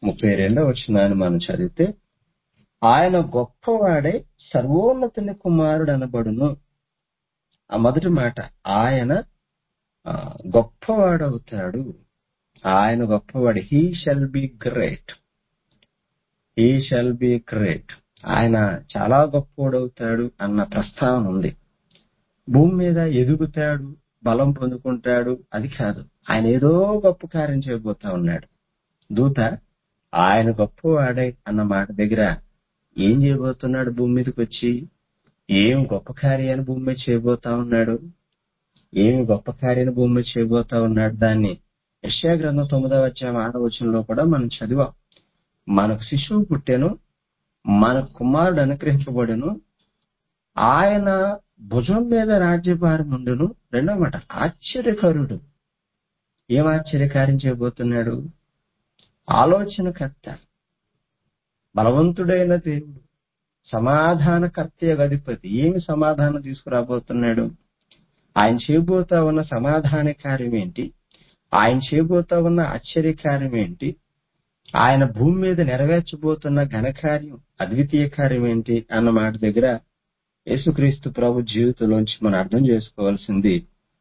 32వ వచనాన్ని మనం చదివితే, ఆయన గొప్పవాడై సర్వోన్నతుని కుమారుడు అనబడును. ఆ మొదటి మాట, ఆయన గొప్పవాడవుతాడు. ఆయన గొప్పవాడు. He shall be great. He shall be great. ఆయన చాలా గొప్పవాడవుతాడు అన్న ప్రస్తావన ఉంది. భూమి మీద ఎదుగుతాడు, బలం పొందుకుంటాడు, అది కాదు. ఆయన ఏదో గొప్ప కార్యం చేయబోతా ఉన్నాడు. దూత ఆయన గొప్పవాడై అన్న మాట దగ్గర ఏం చేయబోతున్నాడు? భూమి మీదకి వచ్చి ఏం గొప్ప కార్యాన్ని భూమి మీద చేయబోతా ఉన్నాడు? ఏమి గొప్ప కార్యాన్ని భూమి మీద చేయబోతా ఉన్నాడు? దాన్ని యెషయా గ్రంథం 9వ అధ్యాయం 6వ వచనంలో కూడా మనం చదివాం. మనకు శిశువు పుట్టెను, మన కుమారుడు అనుగ్రహింపబడెను, ఆయన భుజం మీద రాజ్యభారం ఉండును. రెండవ మాట, ఆశ్చర్యకరుడు. ఏం ఆశ్చర్యకార్యం చేయబోతున్నాడు? ఆలోచనకర్త, బలవంతుడైన దేవుడు, సమాధానకర్త అధిపతి. ఏమి సమాధానం తీసుకురాబోతున్నాడు? ఆయన చేయబోతా ఉన్న సమాధాన కార్యం ఏంటి? ఆయన చేయబోతా ఉన్న ఆశ్చర్యకార్యం ఏంటి? ఆయన భూమి మీద నెరవేర్చబోతున్న ఘనకార్యం, అద్వితీయ కార్యం ఏంటి అన్న మాట దగ్గర యేసుక్రీస్తు ప్రభు జీవితంలోంచి మనం అర్థం చేసుకోవాల్సింది,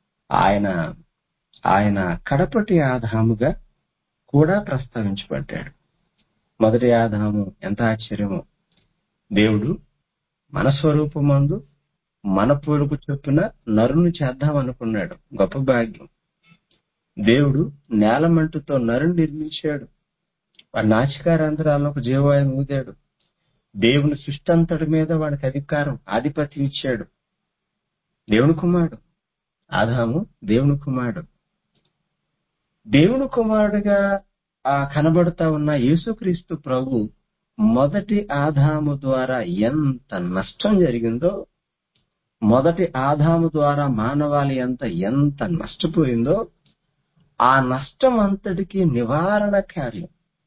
ఆయన కడపటి ఆదాముగా కూడా ప్రస్తావించబడ్డాడు. మొదటి ఆదాము ఎంత ఆశ్చర్యమో! దేవుడు మన స్వరూపమందు మన పోలుకు చొప్పున నరుని చేద్దాం అనుకున్నాడు. గొప్ప భాగ్యం. దేవుడు నేలమంటుతో నరుని నిర్మించాడు. వాడి నాసికారంధ్రాలకు జీవవాయువును ఊదాడు. దేవుని సృష్టి అంతటి మీద వాడికి అధికారం, ఆధిపత్యం ఇచ్చాడు. దేవుని కుమారుడు ఆదాము, దేవుని కుమారుడు. దేవుని కుమారుడుగా కనబడుతా ఉన్న యేసుక్రీస్తు ప్రభు మొదటి ఆదాము ద్వారా ఎంత నష్టం జరిగిందో, మొదటి ఆదాము ద్వారా మానవాళి ఎంత నష్టపోయిందో, ఆ నష్టం అంతటికి నివారణ కార్యం,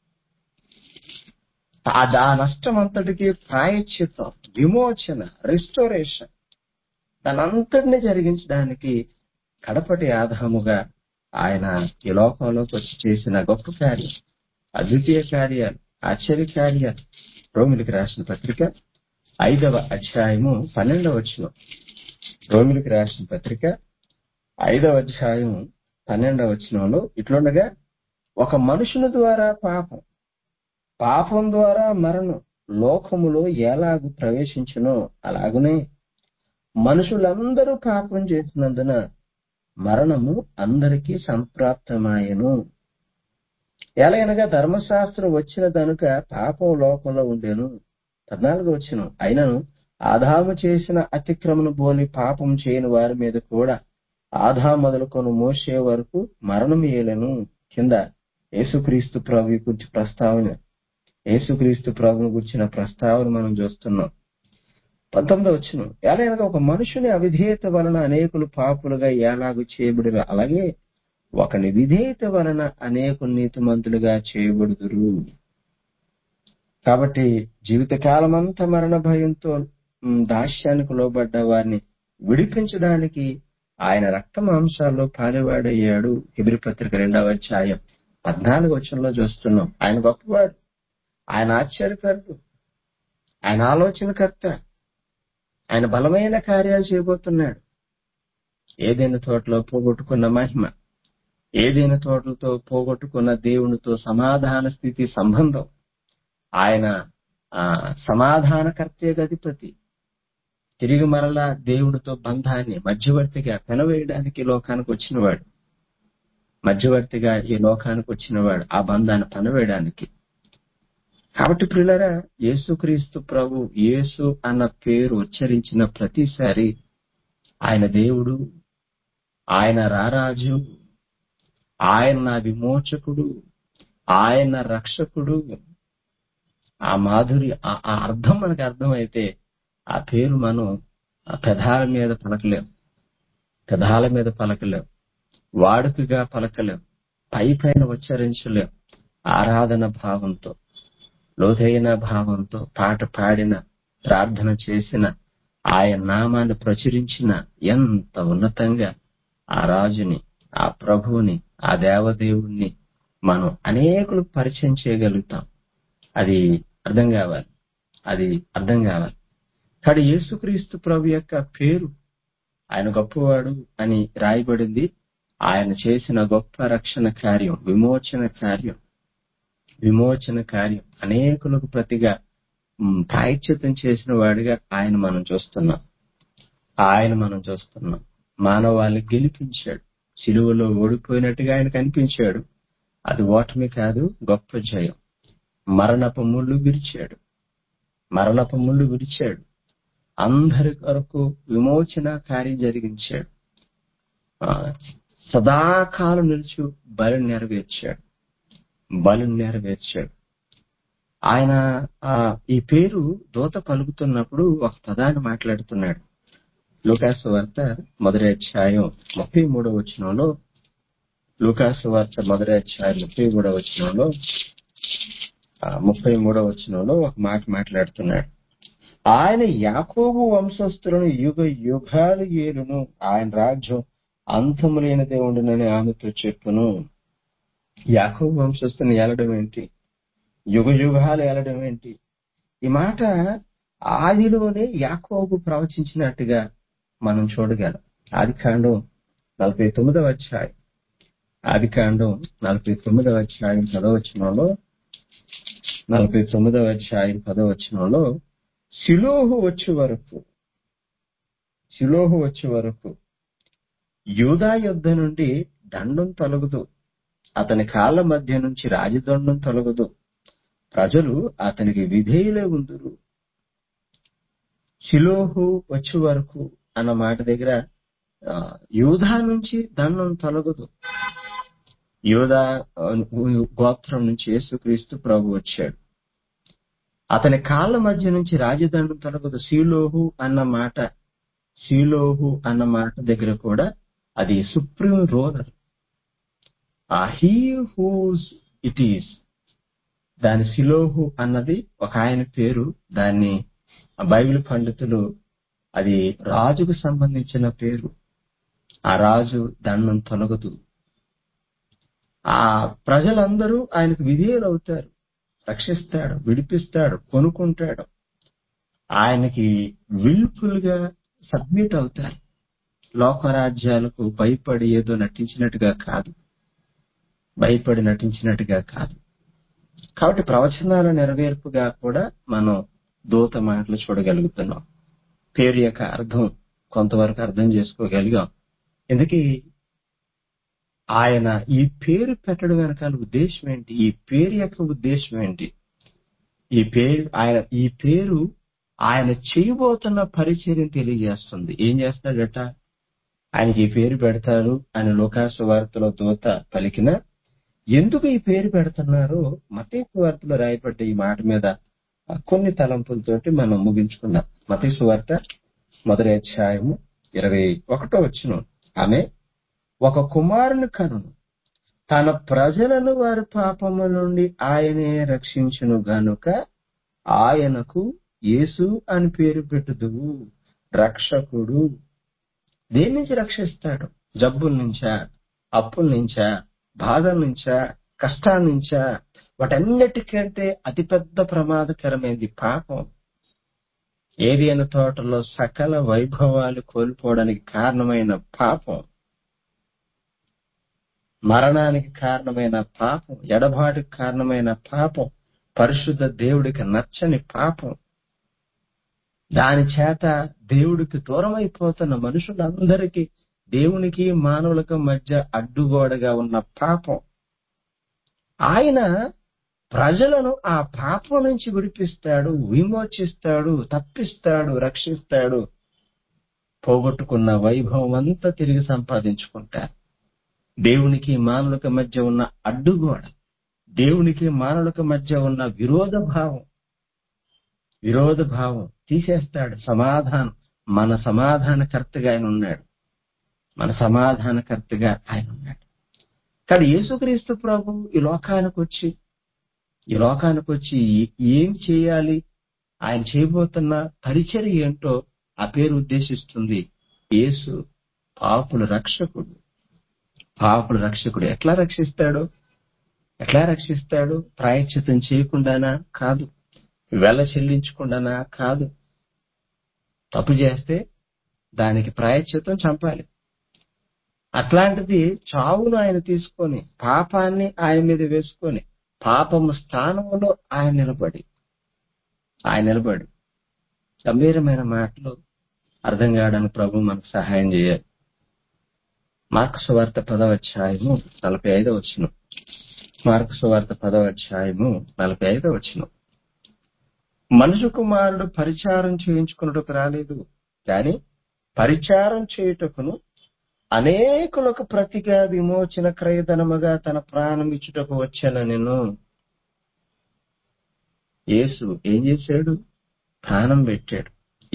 ఆ నష్టం అంతటికి ప్రాయశ్చిత్తం, విమోచన, రిస్టోరేషన్, దానంతటిని జరిగించడానికి కడపటి ఆదాముగా ఆయన ఈ లోకంలోకి వచ్చి చేసిన గొప్ప కార్యం, అద్వితీయ కార్యాలు, ఆశ్చర్య కార్యాలు. రోమిలికి రాసిన పత్రిక 5వ అధ్యాయము 12వ వచనం. రోమిలికి రాసిన పత్రిక 5వ అధ్యాయం 12వ వచనంలో ఇట్లుండగా, ఒక మనుషుని ద్వారా పాపం ద్వారా మరణం లోకములో ఎలాగు ప్రవేశించునో, అలాగునే మనుషులందరూ పాపం చేసినందున మరణము అందరికీ సంప్రాప్తమాయెను. ఎలాగనగా ధర్మశాస్త్రం వచ్చిన దనుక పాపం లోకంలో ఉండెను. 14వ వచనం, అయినను ఆదాము చేసిన అతిక్రమను పోలి పాపం చేయని వారి మీద కూడా ఆదాము మొదలుకొని మోషే వరకు మరణం ఏలెను. కింద యేసుక్రీస్తు ప్రభు గురించి ప్రస్తావన, యేసుక్రీస్తు ప్రభుని గురించిన ప్రస్తావన మనం చూస్తున్నాం. 19వ వచనం, ఎలాగనగా ఒక మనుషుని అవిధేయత వలన అనేకులు పాపులుగా ఎలాగూ చేయబడి, అలాగే ఒకని విధేయత వలన అనేకులు నీతిమంతులుగా చేయబడుదురు. కాబట్టి జీవితకాలం అంతా మరణ భయంతో దాస్యానికి లోబడ్డ వారిని విడిపించడానికి ఆయన రక్త మాంసాల్లో పాలివాడయ్యాడు. హెబ్రీ పత్రిక 2వ అధ్యాయం 14వ వచనంలో చూస్తున్నాం. ఆయన గొప్పవాడు, ఆయన ఆశ్చర్యకరుడు, ఆయన ఆలోచనకర్త, ఆయన బలమైన కార్యాలు చేయబోతున్నాడు. ఏదైనా తోటలో పోగొట్టుకున్న మహిమ, ఏదైనా తోటలతో పోగొట్టుకున్న దేవునితో సమాధాన స్థితి సంబంధం, ఆయన సమాధానకర్తే అధిపతి, తిరిగి మరలా దేవుడితో బంధాన్ని మధ్యవర్తిగా పెనవేయడానికి లోకానికి వచ్చినవాడు, మధ్యవర్తిగా ఈ లోకానికి వచ్చినవాడు, ఆ బంధాన్ని పెనవేయడానికి. కాబట్టి ప్రియులారా, యేసుక్రీస్తు ప్రభు, యేసు అన్న పేరు ఉచ్చరించిన ప్రతిసారి ఆయన దేవుడు, ఆయన రారాజు, ఆయన నా విమోచకుడు, ఆయన రక్షకుడు, ఆ మాధురి, ఆ అర్థం మనకు అర్థమైతే ఆ పేరు మనం పెదాల మీద పలకలేం, వాడుకగా పలకలేం, పైన ఉచ్చరించలేం. ఆరాధన భావంతో, లోతైన భావంతో పాట పాడిన, ప్రార్థన చేసిన, ఆయన నామాన్ని ప్రచురించిన ఎంత ఉన్నతంగా ఆ రాజుని, ఆ ప్రభువుని, ఆ దేవదేవుణ్ణి మనం అనేకులకు పరిచయం చేయగలుగుతాం. అది అర్థం కావాలి. అది అర్థం కావాలి. కానీ యేసుక్రీస్తు ప్రభు యొక్క పేరు, ఆయన గొప్పవాడు అని రాయబడింది. ఆయన చేసిన గొప్ప రక్షణ కార్యం, విమోచన కార్యం, అనేకులకు ప్రతిగా ప్రాయశ్చిత్తం చేసిన వాడిగా ఆయన మనం చూస్తున్నాం. మానవాళిని గెలిపించాడు. సిలువలో ఓడిపోయినట్టుగా ఆయన కనిపించాడు. అది ఓటమి కాదు, గొప్ప జయం. మరణపు ముళ్ళు విరిచాడు. అందరి కొరకు విమోచన కార్యం జరిగించాడు. సదాకాలం నిలిచి బలిని నెరవేర్చాడు. ఆయన ఈ పేరు దూత పలుకుతున్నప్పుడు ఒక పదాన్ని మాట్లాడుతున్నాడు. లూకాసు వార్త మొదటి అధ్యాయం 33వ వచనంలో, లూకాసు వార్త మొదటి అధ్యాయం 33వ వచనంలో ఒక మాట మాట్లాడుతున్నాడు. ఆయన యాకోబు వంశస్థులను యుగ యుగాలు ఏలును, ఆయన రాజ్యం అంతము లేనిదే ఉండునని ఆమెతో చెప్పును. యాకోబు వంశస్థుని ఏలడం ఏంటి? యుగ యుగాలు ఏలడం ఏంటి? ఈ మాట ఆదిలోనే యాకోబు ప్రవచించినట్టుగా మనం చూడగలం. ఆదికాండం 49వ అధ్యాయం 49వ అధ్యాయం 10వ వచనంలో షిలోహు వచ్చే వరకు యూదా యుద్ధ నుండి దండం తొలగదు, అతని కాళ్ళ మధ్య నుంచి రాజదండం తొలగదు, ప్రజలు అతనికి విధేయులే ఉందురు. షిలోహు వచ్చే వరకు అన్న మాట దగ్గర యూదా నుంచి దండం తొలగదు. యూదా గోత్రం నుంచి యేసుక్రీస్తు ప్రభు వచ్చాడు. అతని కాళ్ళ మధ్య నుంచి రాజదండం తొలగదు. షిలోహు అన్న మాట దగ్గర కూడా అది supreme ruler, he whose it is. దాని షిలోహు అన్నది ఒక ఆయన పేరు. దాన్ని బైబిల్ పండితులు అది రాజుకు సంబంధించిన పేరు. ఆ రాజు దండం తొలగదు. ఆ ప్రజలందరూ ఆయనకు విధేయులు అవుతారు. రక్షిస్తాడు, విడిపిస్తాడు, కొనుక్కుంటాడు. ఆయనకి విల్ఫుల్ గా సబ్మిట్ అవుతారు. లోకరాజ్యాలకు భయపడి ఏదో నటించినట్టుగా కాదు. కాబట్టి ప్రవచనాల నెరవేర్పుగా కూడా మనం దూత మాటలు చూడగలుగుతున్నాం. పేరు యొక్క అర్థం కొంతవరకు అర్థం చేసుకోగలిగాం. ఎందుకు ఆయన ఈ పేరు పెట్టడం వెనకాల ఉద్దేశం ఏంటి? ఈ పేరు యొక్క ఉద్దేశం ఏంటి? ఈ పేరు ఆయన చేయబోతున్న పరిచర్యను తెలియజేస్తుంది. ఏం చేస్తాడట? ఆయనకి ఈ పేరు పెడతారు అని లూకాసు వార్తలో దూత పలికిన ఎందుకు ఈ పేరు పెడుతున్నారో మత్తయి సువార్తలో రాయబడ్డ ఈ మాట మీద కొన్ని తలంపులతోటి మనం ముగించుకుందాం. మత్తయి సువార్త మొదటి అధ్యాయము 21వ వచనం. ఆమె ఒక కుమారుని కనును, తన ప్రజలను వారి పాపముల నుండి ఆయనే రక్షించును గనుక ఆయనకు యేసు అని పేరు పెట్టుదువు. రక్షకుడు. దేని నుంచి రక్షిస్తాడు? జబ్బుల నుంచా, అప్పుల నుంచా, బాధల నుంచా, కష్టాల నుంచా? వాటన్నిటికంటే అతిపెద్ద ప్రమాదకరమైనది పాపం. ఏదెను తోటలో సకల వైభవాలు కోల్పోవడానికి కారణమైన పాపం, మరణానికి కారణమైన పాపం, ఎడబాటుకి కారణమైన పాపం, పరిశుద్ధ దేవుడికి నచ్చని పాపం. దాని చేత దేవుడికి దూరం అయిపోతున్న మనుషులందరికీ దేవునికి మానవులకు మధ్య అడ్డుగోడగా ఉన్న పాపం. ఆయన ప్రజలను ఆ పాపం నుంచి విడిపిస్తాడు, విమోచిస్తాడు, తప్పిస్తాడు, రక్షిస్తాడు. పోగొట్టుకున్న వైభవం అంతా తిరిగి సంపాదించుకుంటారు. దేవునికి మానవులకు మధ్య ఉన్న అడ్డుగోడ, దేవునికి మానవులకు మధ్య ఉన్న విరోధ భావం తీసేస్తాడు. మన సమాధానకర్తగా ఆయన ఉన్నాడు. కానీ యేసుక్రీస్తు ప్రభు ఈ లోకానికి వచ్చి ఏం చేయాలి, ఆయన చేయబోతున్న పరిచర్య ఏంటో ఆ పేరు ఉద్దేశిస్తుంది. యేసు పాపుల రక్షకుడు. ఎట్లా రక్షిస్తాడు? ఎట్లా రక్షిస్తాడు? ప్రాయశ్చితం చేయకుండానా? కాదు. వెల చెల్లించకుండానా? కాదు. తప్పు చేస్తే దానికి ప్రాయశ్చితం చంపాలి. అట్లాంటిది చావును ఆయన తీసుకొని, పాపాన్ని ఆయన మీద వేసుకొని, పాపము స్థానంలో ఆయన నిలబడి గంభీరమైన మాటలు అర్థం కావడానికి ప్రభు మనకు సహాయం చేయాలి. మార్కు సువార్త 10వ అధ్యాయము 45వ వచనం. మార్కు సువార్త 10వ అధ్యాయము 45వ వచనం. మనుష్య కుమారుడు పరిచారం చేయించుకున్నట్టుకు రాలేదు, కానీ పరిచారం చేయుటకును అనేకులకు ప్రతిగా విమోచన క్రయధనముగా తన ప్రాణం ఇచ్చుటకు వచ్చానెను. యేసు ఏం చేశాడు? ప్రాణం పెట్టాడు.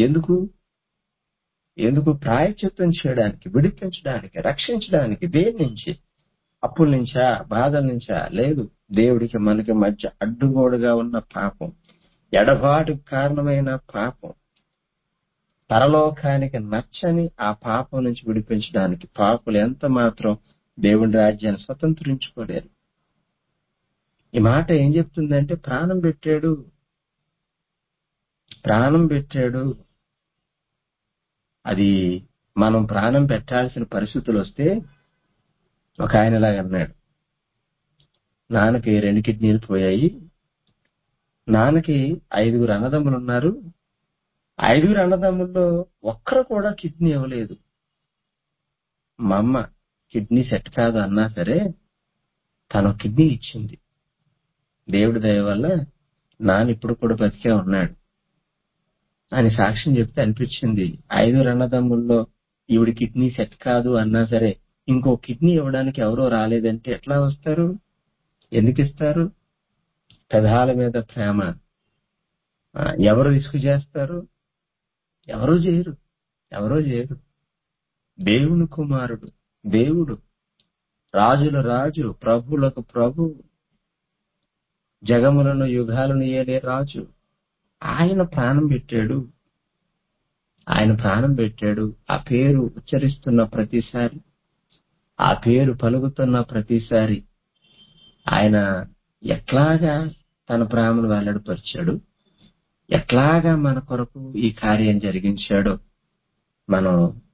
ఎందుకు? ప్రాయశ్చిత్తం చేయడానికి, విడిపించడానికి, రక్షించడానికి. దేని నుంచి? అప్పుల నుంచా? బాధల నుంచా? లేదు. దేవుడికి మనకి మధ్య అడ్డుగోడుగా ఉన్న పాపం, ఎడబాటుకు కారణమైన పాపం, పరలోకానికి నచ్చని ఆ పాపం నుంచి విడిపించడానికి. పాపులు ఎంత మాత్రం దేవుడి రాజ్యాన్ని స్వతంత్రించుకోలేరు. ఈ మాట ఏం చెప్తుందంటే ప్రాణం పెట్టాడు. అది మనం ప్రాణం పెట్టాల్సిన పరిస్థితులు వస్తే ఒక ఆయనలాగా అన్నాడు, నాన్నకి 2 కిడ్నీలు పోయాయి, నాన్నకి 5 అన్నదమ్ములు ఉన్నారు, 5 అన్నదమ్ముల్లో ఒక్కరు కూడా కిడ్నీ ఇవ్వలేదు. మా అమ్మ కిడ్నీ సెట్ కాదు అన్నా సరే తను కిడ్నీ ఇచ్చింది. దేవుడి దయ వల్ల నాన్న ఇప్పుడు కూడా బతికే ఉన్నాడు అని సాక్ష్యం చెప్తే అనిపించింది. 5 అన్నదమ్ముల్లో ఈవిడ కిడ్నీ సెట్ కాదు అన్నా సరే ఇంకో కిడ్నీ ఇవ్వడానికి ఎవరో రాలేదంటే ఎట్లా వస్తారు? ఎందుకు ఇస్తారు? పెదాల మీద ప్రేమ. ఎవరు రిస్క్ చేస్తారు? ఎవరూ చేయరు. దేవుని కుమారుడు, దేవుడు, రాజుల రాజు, ప్రభువులకు ప్రభు, జగములను యుగాలను ఏలే రాజు, ఆయన ప్రాణం పెట్టాడు. ఆ పేరు ఉచ్చరిస్తున్న ప్రతిసారి, ఆ పేరు పలుకుతున్న ప్రతిసారి ఆయన ఎట్లాగా తన ప్రేమను వెల్లడిపరిచాడు, ఎట్లాగా మన కొరకు ఈ కార్యం జరిగించాడో మనం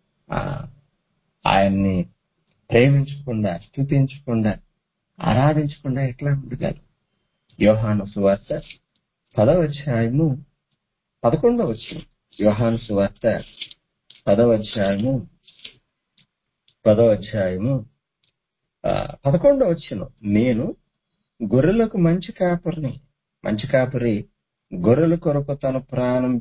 ఆయన్ని ప్రేమించకుండా, స్తుతించకుండా, ఆరాధించకుండా ఎట్లా ఉండగలం? యోహాను సువార్త 10వ అధ్యాయము 11వ వచనం. యోహాను సువార్త 10వ అధ్యాయము 11వ వచనం. నేను గొర్రెలకు మంచి కాపరి గొర్రెల కొరకు తన ప్రాణం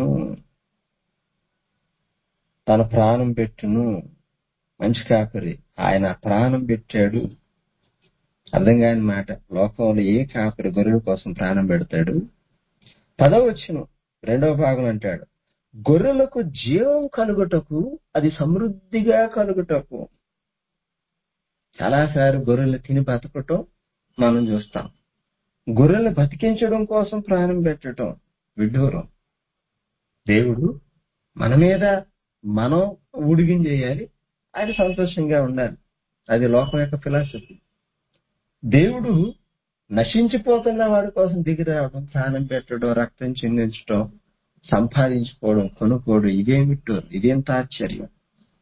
పెట్టును. మంచి కాపరి ఆయన ప్రాణం పెట్టాడు. అర్థం కాని మాట. లోకంలో ఏ కాపరి గొర్రెల కోసం ప్రాణం పెడతాడు? 10వ వచనం 2వ భాగం అంటాడు, గొర్రెలకు జీవం కలుగుటకు, అది సమృద్ధిగా కలుగుటకు. చాలాసార్లు గొర్రెలు తిని బతకటం మనం చూస్తాం. గొర్రెలు బతికించడం కోసం ప్రాణం పెట్టడం విడ్డూరం. దేవుడు మన మీద మనం ఉడిగిం చేయాలి, ఆయన సంతోషంగా ఉండాలి. అది లోకం యొక్క ఫిలాసఫీ. దేవుడు నశించిపోతున్న వాడి కోసం దిగి రావడం, ప్రాణం పెట్టడం, రక్తం చిందించడం, సంపాదించుకోవడం, కొనుక్కోవడం, ఇదేంత ఆశ్చర్యం.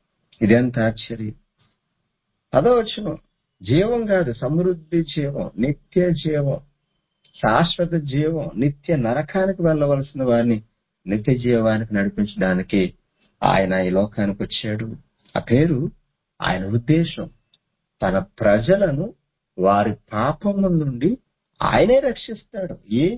10వ వచనం, జీవం కాదు, సమృద్ధి జీవం, నిత్య జీవం, శాశ్వత జీవం, నిత్య నరకానికి వెళ్ళవలసిన వారిని నిత్య జీవానికి నడిపించడానికి ఆయన ఈ లోకానికి వచ్చాడు. ఆ పేరు, ఆయన ఉద్దేశం తన ప్రజలను వారి పాపముల నుండి ఆయనే రక్షిస్తాడు.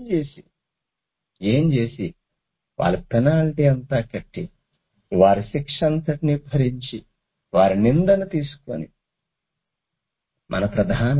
ఏం చేసి వాళ్ళ పెనాల్టీ అంతా కట్టి, వారి శిక్ష అంతటినీ భరించి, వారి నిందను తీసుకొని మన ప్రధాన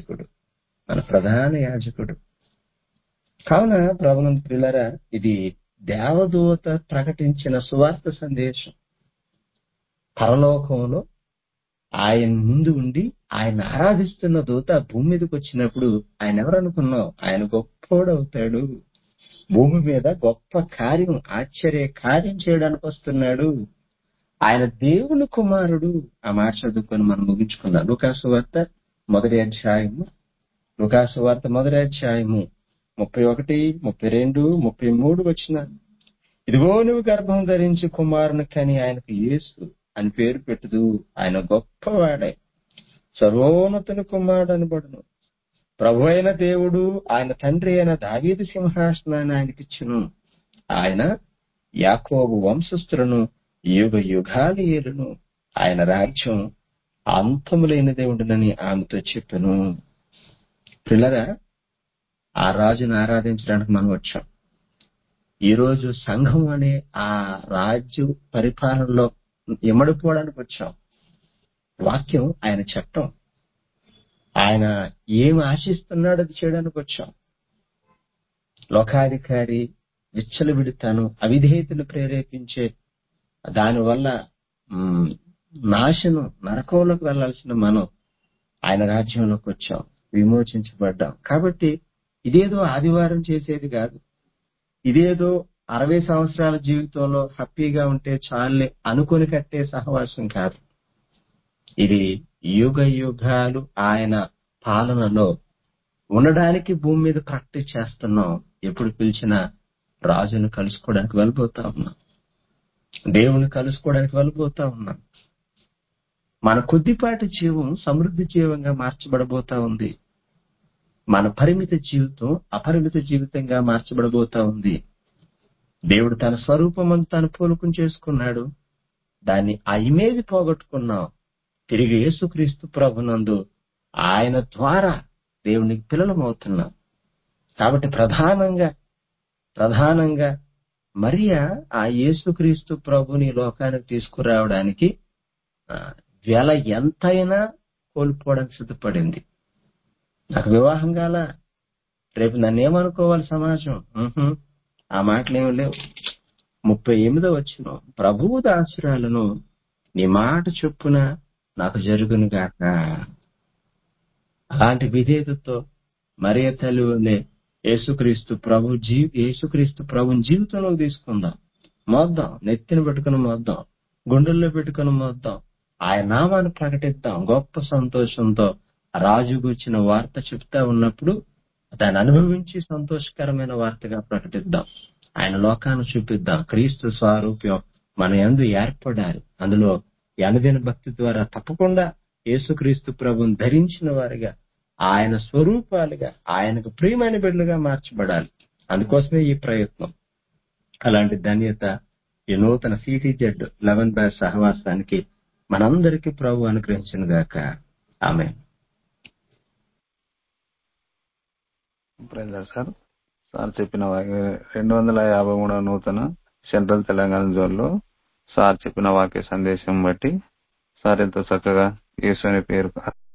యాజకుడు. కావున ప్రభునందు ప్రియులారా, ఇది దేవదూత ప్రకటించిన సువార్త సందేశం. పరలోకంలో ఆయన ముందు ఉండి ఆయన ఆరాధిస్తున్న దూత భూమి మీదకి వచ్చినప్పుడు ఆయన ఎవరనుకున్నావు? ఆయన గొప్పోడవుతాడు. భూమి మీద గొప్ప కార్యం, ఆశ్చర్య కార్యం చేయడానికి వస్తున్నాడు. ఆయన దేవుని కుమారుడు. ఆ మాట చదువుకొని మనం ముగించుకుందాం. లూకా సువార్త 1వ అధ్యాయము లూకాసు వార్త మొదటి అధ్యాయము 31, 32, 33 వచ్చిన, ఇదిగో నువ్వు గర్భం ధరించి కుమారుని కని ఆయనకు యేసు అని పేరు పెట్టుదు. ఆయన గొప్పవాడే, సర్వోన్నతుని కుమారుడు అనబడును. ప్రభు అయిన దేవుడు ఆయన తండ్రి అయిన దావీదు సింహాసనాన్ని ఆయనకిచ్చును. ఆయన యాకోబు వంశస్థులను యుగ యుగాలు ఏలును. ఆయన రాజ్యం అంతము లేని దేవుడునని ఆమెతో చెప్పెను. పిల్లరా, ఆ రాజును ఆరాధించడానికి మనం వచ్చాం. ఈ రోజు సంఘం అనే ఆ రాజ్య పరిపాలనలో ఇమడిపోవడానికి వచ్చాం. వాక్యం ఆయన చట్టం, ఆయన ఏమి ఆశిస్తున్నాడో అది చేయడానికి వచ్చాం. లోకాధికారి విచ్చలవిడితనం, అవిధేయతను ప్రేరేపించే దానివల్ల నాశనం, నరకంలోకి వెళ్లాల్సిన మనం ఆయన రాజ్యంలోకి వచ్చాం, విమోచించబడ్డాం. కాబట్టి ఇదేదో ఆదివారం చేసేది కాదు, ఇదేదో 60 సంవత్సరాల జీవితంలో హ్యాపీగా ఉంటే చాలే అనుకుని కట్టే సహవాసం కాదు. ఇది యుగ యుగాలు ఆయన పాలనలో ఉండడానికి భూమి మీద ప్రాక్టీస్ చేస్తున్నాం. ఎప్పుడు పిలిచినా రాజును కలుసుకోవడానికి వెళ్ళిపోతా ఉన్నాం, దేవుని కలుసుకోవడానికి వెళ్ళిపోతా ఉన్నాం. మన కొద్దిపాటి జీవం సమృద్ధి జీవంగా మార్చబడబోతా ఉంది. మన పరిమిత జీవితం అపరిమిత జీవితంగా మార్చబడబోతా ఉంది. దేవుడు తన స్వరూపం తాను పోలుకం చేసుకున్నాడు. దాన్ని ఆ ఇమేజ్ పోగొట్టుకున్నాం. తిరిగి యేసుక్రీస్తు ప్రభునందు ఆయన ద్వారా దేవునికి పిల్లలమవుతున్నాం. కాబట్టి ప్రధానంగా మరియా ఆ యేసుక్రీస్తు ప్రభుని లోకానికి తీసుకురావడానికి వెల ఎంతైనా కోల్పోవడానికి సిద్ధపడింది. నాకు వివాహం కాల, రేపు నన్నేమనుకోవాలి సమాజం, ఆ మాటలేమి లేవు. 38వ వచనం, ప్రభువు దాసురాలను నీ మాట చొప్పున నాకు జరుగును గాక. అలాంటి విధేయతతో మరియ తల్లి వల్లే యేసుక్రీస్తు ప్రభుని జీవితంలోకి తీసుకుందాం. మోద్దాం, నెత్తిన పెట్టుకుని మోద్దాం, గుండెల్లో పెట్టుకుని మోద్దాం. ఆయన నామాన్ని ప్రకటిద్దాం. గొప్ప సంతోషంతో రాజు గురించిన వార్త చెప్తా ఉన్నప్పుడు దాన్ని అనుభవించి సంతోషకరమైన వార్తగా ప్రకటిద్దాం. ఆయన లోకాన్ని చూపిద్దాం. క్రీస్తు స్వారూప్యం మన యందు ఏర్పడాలి. అందులో అనుదిన భక్తి ద్వారా తప్పకుండా యేసుక్రీస్తు ప్రభుని ధరించిన వారిగా, ఆయన స్వరూపాలుగా, ఆయనకు ప్రియమైన బిడ్డలుగా మార్చబడాలి. అందుకోసమే ఈ ప్రయత్నం. అలాంటి ధన్యత ఈ నూతన CTZ 11 బ్యాచ్ సహవాసానికి మనందరికీ ప్రభు అనుగ్రహించును గాక. ఆమేన్. సార్ చెప్పిన 253వ నూతన సెంట్రల్ తెలంగాణ జోన్ లో సార్ చెప్పిన వాక్య సందేశం బట్టి సార్ ఎంతో చక్కగా యేసు అనే పేరు